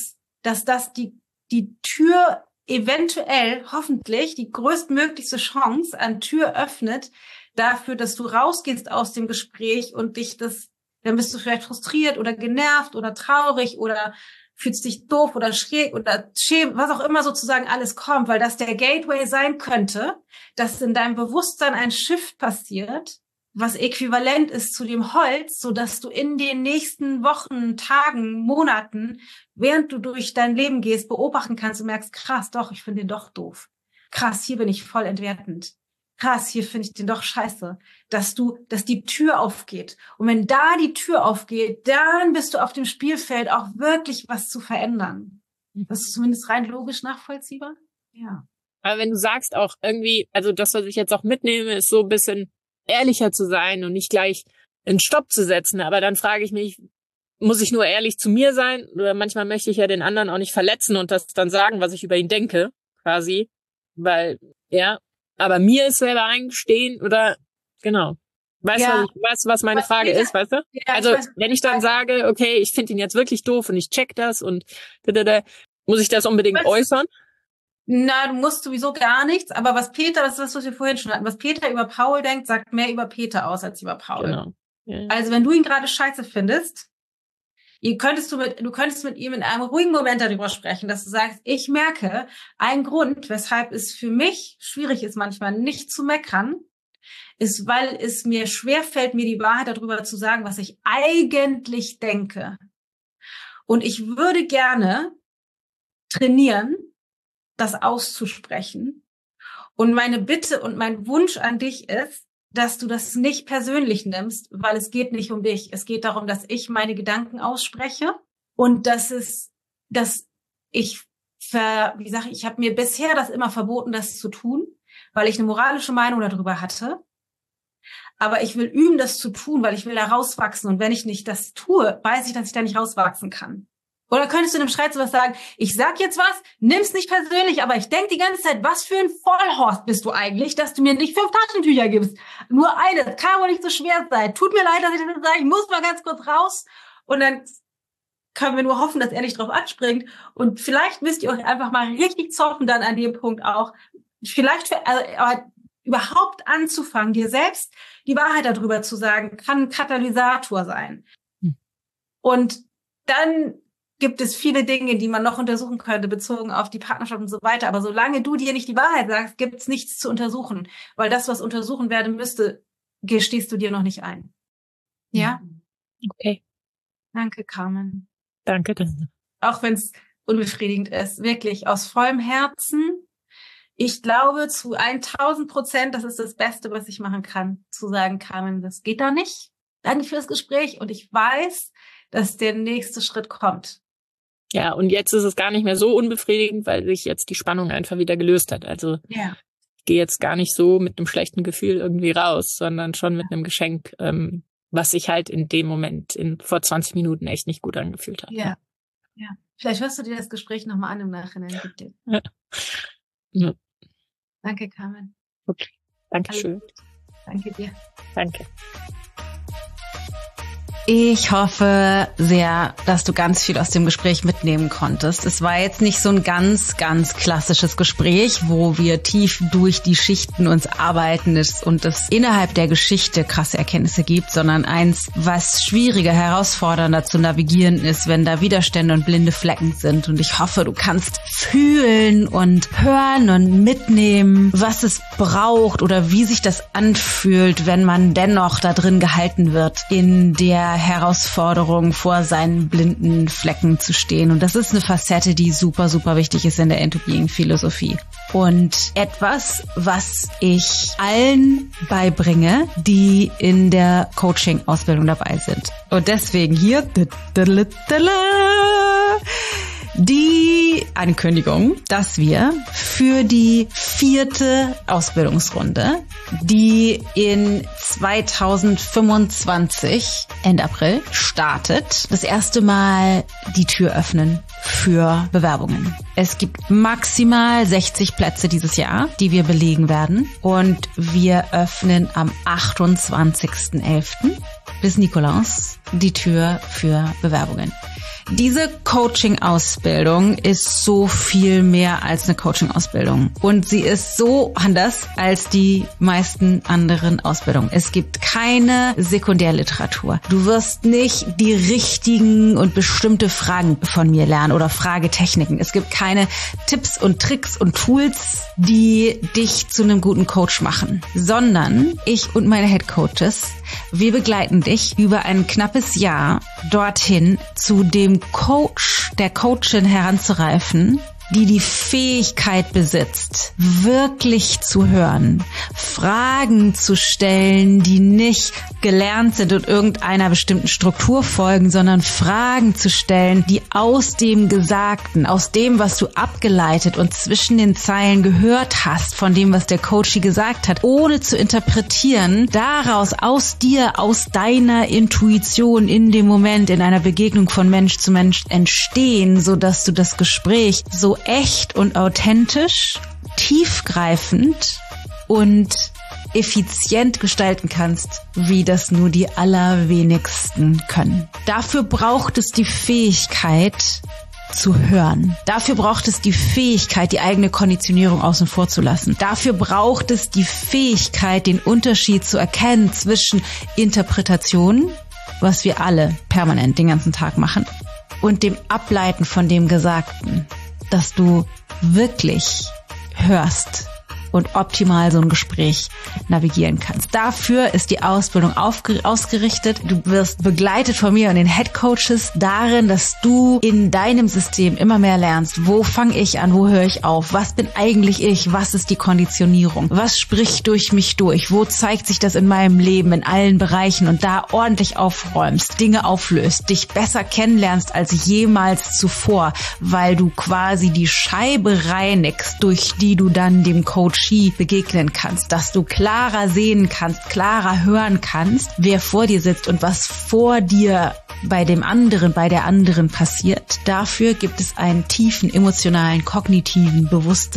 das die Tür eventuell, hoffentlich, die größtmöglichste Chance an Tür öffnet, dafür, dass du rausgehst aus dem Gespräch und dann bist du vielleicht frustriert oder genervt oder traurig oder fühlst dich doof oder schräg oder schäm, was auch immer sozusagen alles kommt, weil das der Gateway sein könnte, dass in deinem Bewusstsein ein Shift passiert, was äquivalent ist zu dem Holz, so dass du in den nächsten Wochen, Tagen, Monaten, während du durch dein Leben gehst, beobachten kannst und merkst, krass, doch, ich finde den doch doof. Krass, hier bin ich voll entwertend. Krass, hier finde ich den doch scheiße, dass die Tür aufgeht. Und wenn da die Tür aufgeht, dann bist du auf dem Spielfeld auch wirklich was zu verändern. Das ist zumindest rein logisch nachvollziehbar. Ja. Aber wenn du sagst auch irgendwie, also das, was ich jetzt auch mitnehme, ist so ein bisschen ehrlicher zu sein und nicht gleich einen Stopp zu setzen. Aber dann frage ich mich, muss ich nur ehrlich zu mir sein? Oder manchmal möchte ich ja den anderen auch nicht verletzen und das dann sagen, was ich über ihn denke, quasi. Weil, ja, aber mir ist selber eingestehen oder, genau. Weißt du, was meine Frage ist, weißt du? Ja, also, wenn ich dann sage, okay, ich finde ihn jetzt wirklich doof und ich check das und muss ich das unbedingt äußern? Na, du musst sowieso gar nichts, aber das ist das, was wir vorhin schon hatten, was Peter über Paul denkt, sagt mehr über Peter aus als über Paul. Genau. Ja. Also, wenn du ihn gerade scheiße findest, du könntest mit ihm in einem ruhigen Moment darüber sprechen, dass du sagst, ich merke, ein Grund, weshalb es für mich schwierig ist, manchmal nicht zu meckern, ist, weil es mir schwerfällt, mir die Wahrheit darüber zu sagen, was ich eigentlich denke. Und ich würde gerne trainieren, das auszusprechen. Und meine Bitte und mein Wunsch an dich ist, dass du das nicht persönlich nimmst, weil es geht nicht um dich. Es geht darum, dass ich meine Gedanken ausspreche und ich habe mir bisher das immer verboten, das zu tun, weil ich eine moralische Meinung darüber hatte. Aber ich will üben, das zu tun, weil ich will da rauswachsen. Und wenn ich nicht das tue, weiß ich, dass ich da nicht rauswachsen kann. Oder könntest du in einem Streit sowas sagen, ich sag jetzt was, nimm's nicht persönlich, aber ich denk die ganze Zeit, was für ein Vollhorst bist du eigentlich, dass du mir nicht 5 Taschentücher gibst. Nur eines, kann wohl nicht so schwer sein. Tut mir leid, dass ich das jetzt sage, ich muss mal ganz kurz raus. Und dann können wir nur hoffen, dass er nicht drauf anspringt. Und vielleicht müsst ihr euch einfach mal richtig zoffen dann an dem Punkt auch. Aber überhaupt anzufangen, dir selbst die Wahrheit darüber zu sagen, kann ein Katalysator sein. Und dann gibt es viele Dinge, die man noch untersuchen könnte, bezogen auf die Partnerschaft und so weiter. Aber solange du dir nicht die Wahrheit sagst, gibt es nichts zu untersuchen. Weil das, was untersuchen werden müsste, gestehst du dir noch nicht ein. Ja? Okay. Danke, Carmen. Danke. Auch wenn es unbefriedigend ist. Wirklich, aus vollem Herzen. Ich glaube zu 1000%, das ist das Beste, was ich machen kann, zu sagen, Carmen, das geht da nicht. Danke für das Gespräch und ich weiß, dass der nächste Schritt kommt. Ja, und jetzt ist es gar nicht mehr so unbefriedigend, weil sich jetzt die Spannung einfach wieder gelöst hat. Also ich gehe jetzt gar nicht so mit einem schlechten Gefühl irgendwie raus, sondern schon mit einem Geschenk, was sich halt in dem Moment vor 20 Minuten echt nicht gut angefühlt hat. Ja. Vielleicht hörst du dir das Gespräch nochmal an im Nachhinein. Ja. Danke, Carmen. Okay. Dankeschön. Danke dir. Danke. Ich hoffe sehr, dass du ganz viel aus dem Gespräch mitnehmen konntest. Es war jetzt nicht so ein ganz, ganz klassisches Gespräch, wo wir tief durch die Schichten uns arbeiten und es innerhalb der Geschichte krasse Erkenntnisse gibt, sondern eins, was schwieriger, herausfordernder zu navigieren ist, wenn da Widerstände und blinde Flecken sind. Und ich hoffe, du kannst fühlen und hören und mitnehmen, was es braucht oder wie sich das anfühlt, wenn man dennoch da drin gehalten wird, in der Herausforderung vor seinen blinden Flecken zu stehen. Und das ist eine Facette, die super, super wichtig ist in der Into-Being-Philosophie. Und etwas, was ich allen beibringe, die in der Coaching-Ausbildung dabei sind. Und deswegen hier die Ankündigung, dass wir für die 4. Ausbildungsrunde, die in 2025 Ende April startet, das erste Mal die Tür öffnen für Bewerbungen. Es gibt maximal 60 Plätze dieses Jahr, die wir belegen werden. Und wir öffnen am 28.11. bis Nikolaus die Tür für Bewerbungen. Diese Coaching-Ausbildung ist so viel mehr als eine Coaching-Ausbildung. Und sie ist so anders als die meisten anderen Ausbildungen. Es gibt keine Sekundärliteratur. Du wirst nicht die richtigen und bestimmte Fragen von mir lernen oder Fragetechniken. Es gibt keine Tipps und Tricks und Tools, die dich zu einem guten Coach machen, sondern ich und meine Head-Coaches, wir begleiten dich über ein knappes Jahr dorthin zu dem Coach, der Coachin heranzureifen, die Fähigkeit besitzt, wirklich zu hören, Fragen zu stellen, die nicht gelernt sind und irgendeiner bestimmten Struktur folgen, sondern Fragen zu stellen, die aus dem Gesagten, aus dem, was du abgeleitet und zwischen den Zeilen gehört hast, von dem, was der Coachie gesagt hat, ohne zu interpretieren, daraus, aus dir, aus deiner Intuition in dem Moment, in einer Begegnung von Mensch zu Mensch entstehen, sodass du das Gespräch so echt und authentisch, tiefgreifend und effizient gestalten kannst, wie das nur die allerwenigsten können. Dafür braucht es die Fähigkeit zu hören. Dafür braucht es die Fähigkeit, die eigene Konditionierung außen vor zu lassen. Dafür braucht es die Fähigkeit, den Unterschied zu erkennen zwischen Interpretation, was wir alle permanent den ganzen Tag machen, und dem Ableiten von dem Gesagten, dass du wirklich hörst und optimal so ein Gespräch navigieren kannst. Dafür ist die Ausbildung ausgerichtet. Du wirst begleitet von mir und den Head Coaches darin, dass du in deinem System immer mehr lernst. Wo fange ich an? Wo höre ich auf? Was bin eigentlich ich? Was ist die Konditionierung? Was spricht durch mich durch? Wo zeigt sich das in meinem Leben, in allen Bereichen? Und da ordentlich aufräumst, Dinge auflöst, dich besser kennenlernst als jemals zuvor, weil du quasi die Scheibe reinigst, durch die du dann dem Coach begegnen kannst, dass du klarer sehen kannst, klarer hören kannst, wer vor dir sitzt und was vor dir bei dem anderen, bei der anderen passiert. Dafür gibt es einen tiefen, emotionalen, kognitiven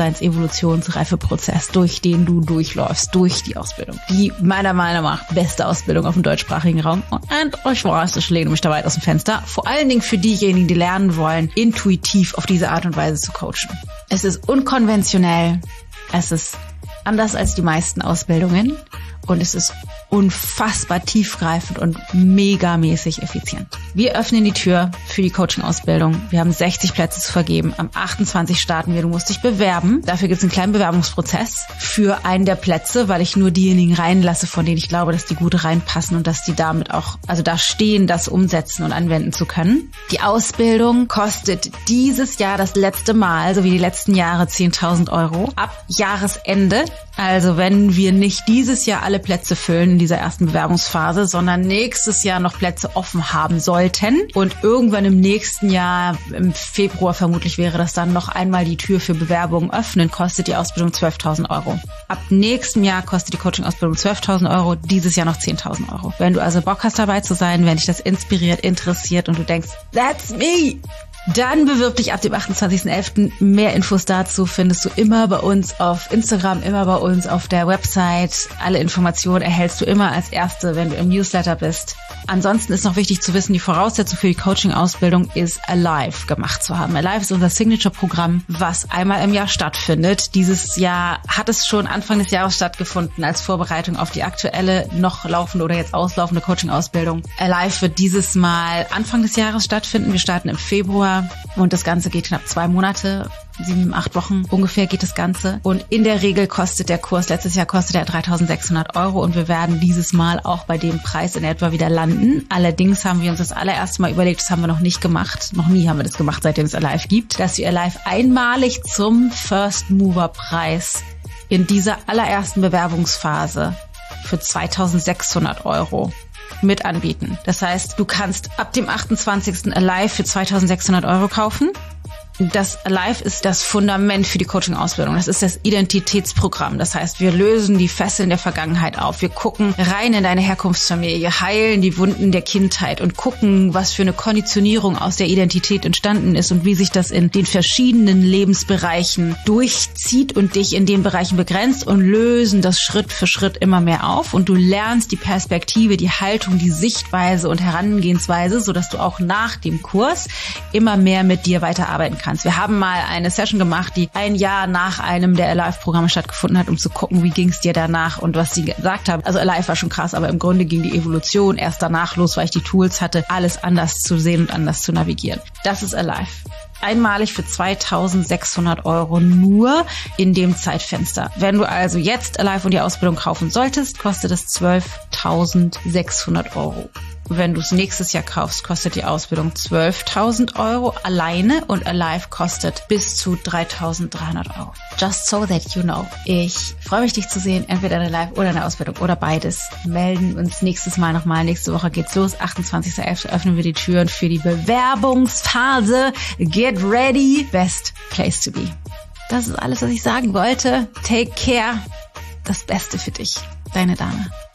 Bewusstseins-Evolutionsreifeprozess, durch den du durchläufst, durch die Ausbildung. Die meiner Meinung nach beste Ausbildung auf dem deutschsprachigen Raum. Und ich weiß, ich lehne mich da weit aus dem Fenster. Vor allen Dingen für diejenigen, die lernen wollen, intuitiv auf diese Art und Weise zu coachen. Es ist unkonventionell. Es ist anders als die meisten Ausbildungen und es ist unfassbar tiefgreifend und megamäßig effizient. Wir öffnen die Tür für die Coaching-Ausbildung. Wir haben 60 Plätze zu vergeben. Am 28 starten wir. Du musst dich bewerben. Dafür gibt es einen kleinen Bewerbungsprozess für einen der Plätze, weil ich nur diejenigen reinlasse, von denen ich glaube, dass die gut reinpassen und dass die damit auch, also da stehen, das umsetzen und anwenden zu können. Die Ausbildung kostet dieses Jahr das letzte Mal, so wie die letzten Jahre, 10.000 Euro. Ab Jahresende, also wenn wir nicht dieses Jahr alle Plätze füllen in dieser ersten Bewerbungsphase, sondern nächstes Jahr noch Plätze offen haben sollten und irgendwann im nächsten Jahr, im Februar vermutlich wäre das dann noch einmal die Tür für Bewerbungen öffnen, kostet die Ausbildung 12.000 Euro. Ab nächstem Jahr kostet die Coaching-Ausbildung 12.000 Euro, dieses Jahr noch 10.000 Euro. Wenn du also Bock hast dabei zu sein, wenn dich das inspiriert, interessiert und du denkst, that's me, Dann bewirb dich ab dem 28.11. Mehr Infos dazu findest du immer bei uns auf Instagram, immer bei uns auf der Website. Alle Informationen erhältst du immer als Erste, wenn du im Newsletter bist. Ansonsten ist noch wichtig zu wissen, die Voraussetzung für die Coaching-Ausbildung ist Alive gemacht zu haben. Alive ist unser Signature-Programm, was einmal im Jahr stattfindet. Dieses Jahr hat es schon Anfang des Jahres stattgefunden als Vorbereitung auf die aktuelle, noch laufende oder jetzt auslaufende Coaching-Ausbildung. Alive wird dieses Mal Anfang des Jahres stattfinden. Wir starten im Februar und das Ganze geht knapp 2 Monate. 7-8 Wochen ungefähr geht das Ganze. Und in der Regel kostet der Kurs, letztes Jahr kostete er 3.600 € und wir werden dieses Mal auch bei dem Preis in etwa wieder landen. Allerdings haben wir uns das allererste Mal überlegt, das haben wir noch nicht gemacht, noch nie haben wir das gemacht, seitdem es Alive gibt, dass wir Alive einmalig zum First Mover Preis in dieser allerersten Bewerbungsphase für 2.600 € mit anbieten. Das heißt, du kannst ab dem 28. Alive für 2.600 € kaufen. Das Alive ist das Fundament für die Coaching-Ausbildung. Das ist das Identitätsprogramm. Das heißt, wir lösen die Fesseln der Vergangenheit auf. Wir gucken rein in deine Herkunftsfamilie, heilen die Wunden der Kindheit und gucken, was für eine Konditionierung aus der Identität entstanden ist und wie sich das in den verschiedenen Lebensbereichen durchzieht und dich in den Bereichen begrenzt und lösen das Schritt für Schritt immer mehr auf. Und du lernst die Perspektive, die Haltung, die Sichtweise und Herangehensweise, sodass du auch nach dem Kurs immer mehr mit dir weiterarbeiten kannst. Wir haben mal eine Session gemacht, die ein Jahr nach einem der Alive-Programme stattgefunden hat, um zu gucken, wie ging es dir danach und was sie gesagt haben. Also Alive war schon krass, aber im Grunde ging die Evolution erst danach los, weil ich die Tools hatte, alles anders zu sehen und anders zu navigieren. Das ist Alive. Einmalig für 2.600 € nur in dem Zeitfenster. Wenn du also jetzt Alive und die Ausbildung kaufen solltest, kostet es 12.600 €. Wenn du es nächstes Jahr kaufst, kostet die Ausbildung 12.000 € alleine und Alive kostet bis zu 3.300 €. Just so that you know. Ich freue mich, dich zu sehen, entweder in der Live- oder in der Ausbildung oder beides. Wir melden uns nächstes Mal nochmal. Nächste Woche geht's los. 28.11. öffnen wir die Türen für die Bewerbungsphase. Get ready. Best place to be. Das ist alles, was ich sagen wollte. Take care. Das Beste für dich. Deine Dana.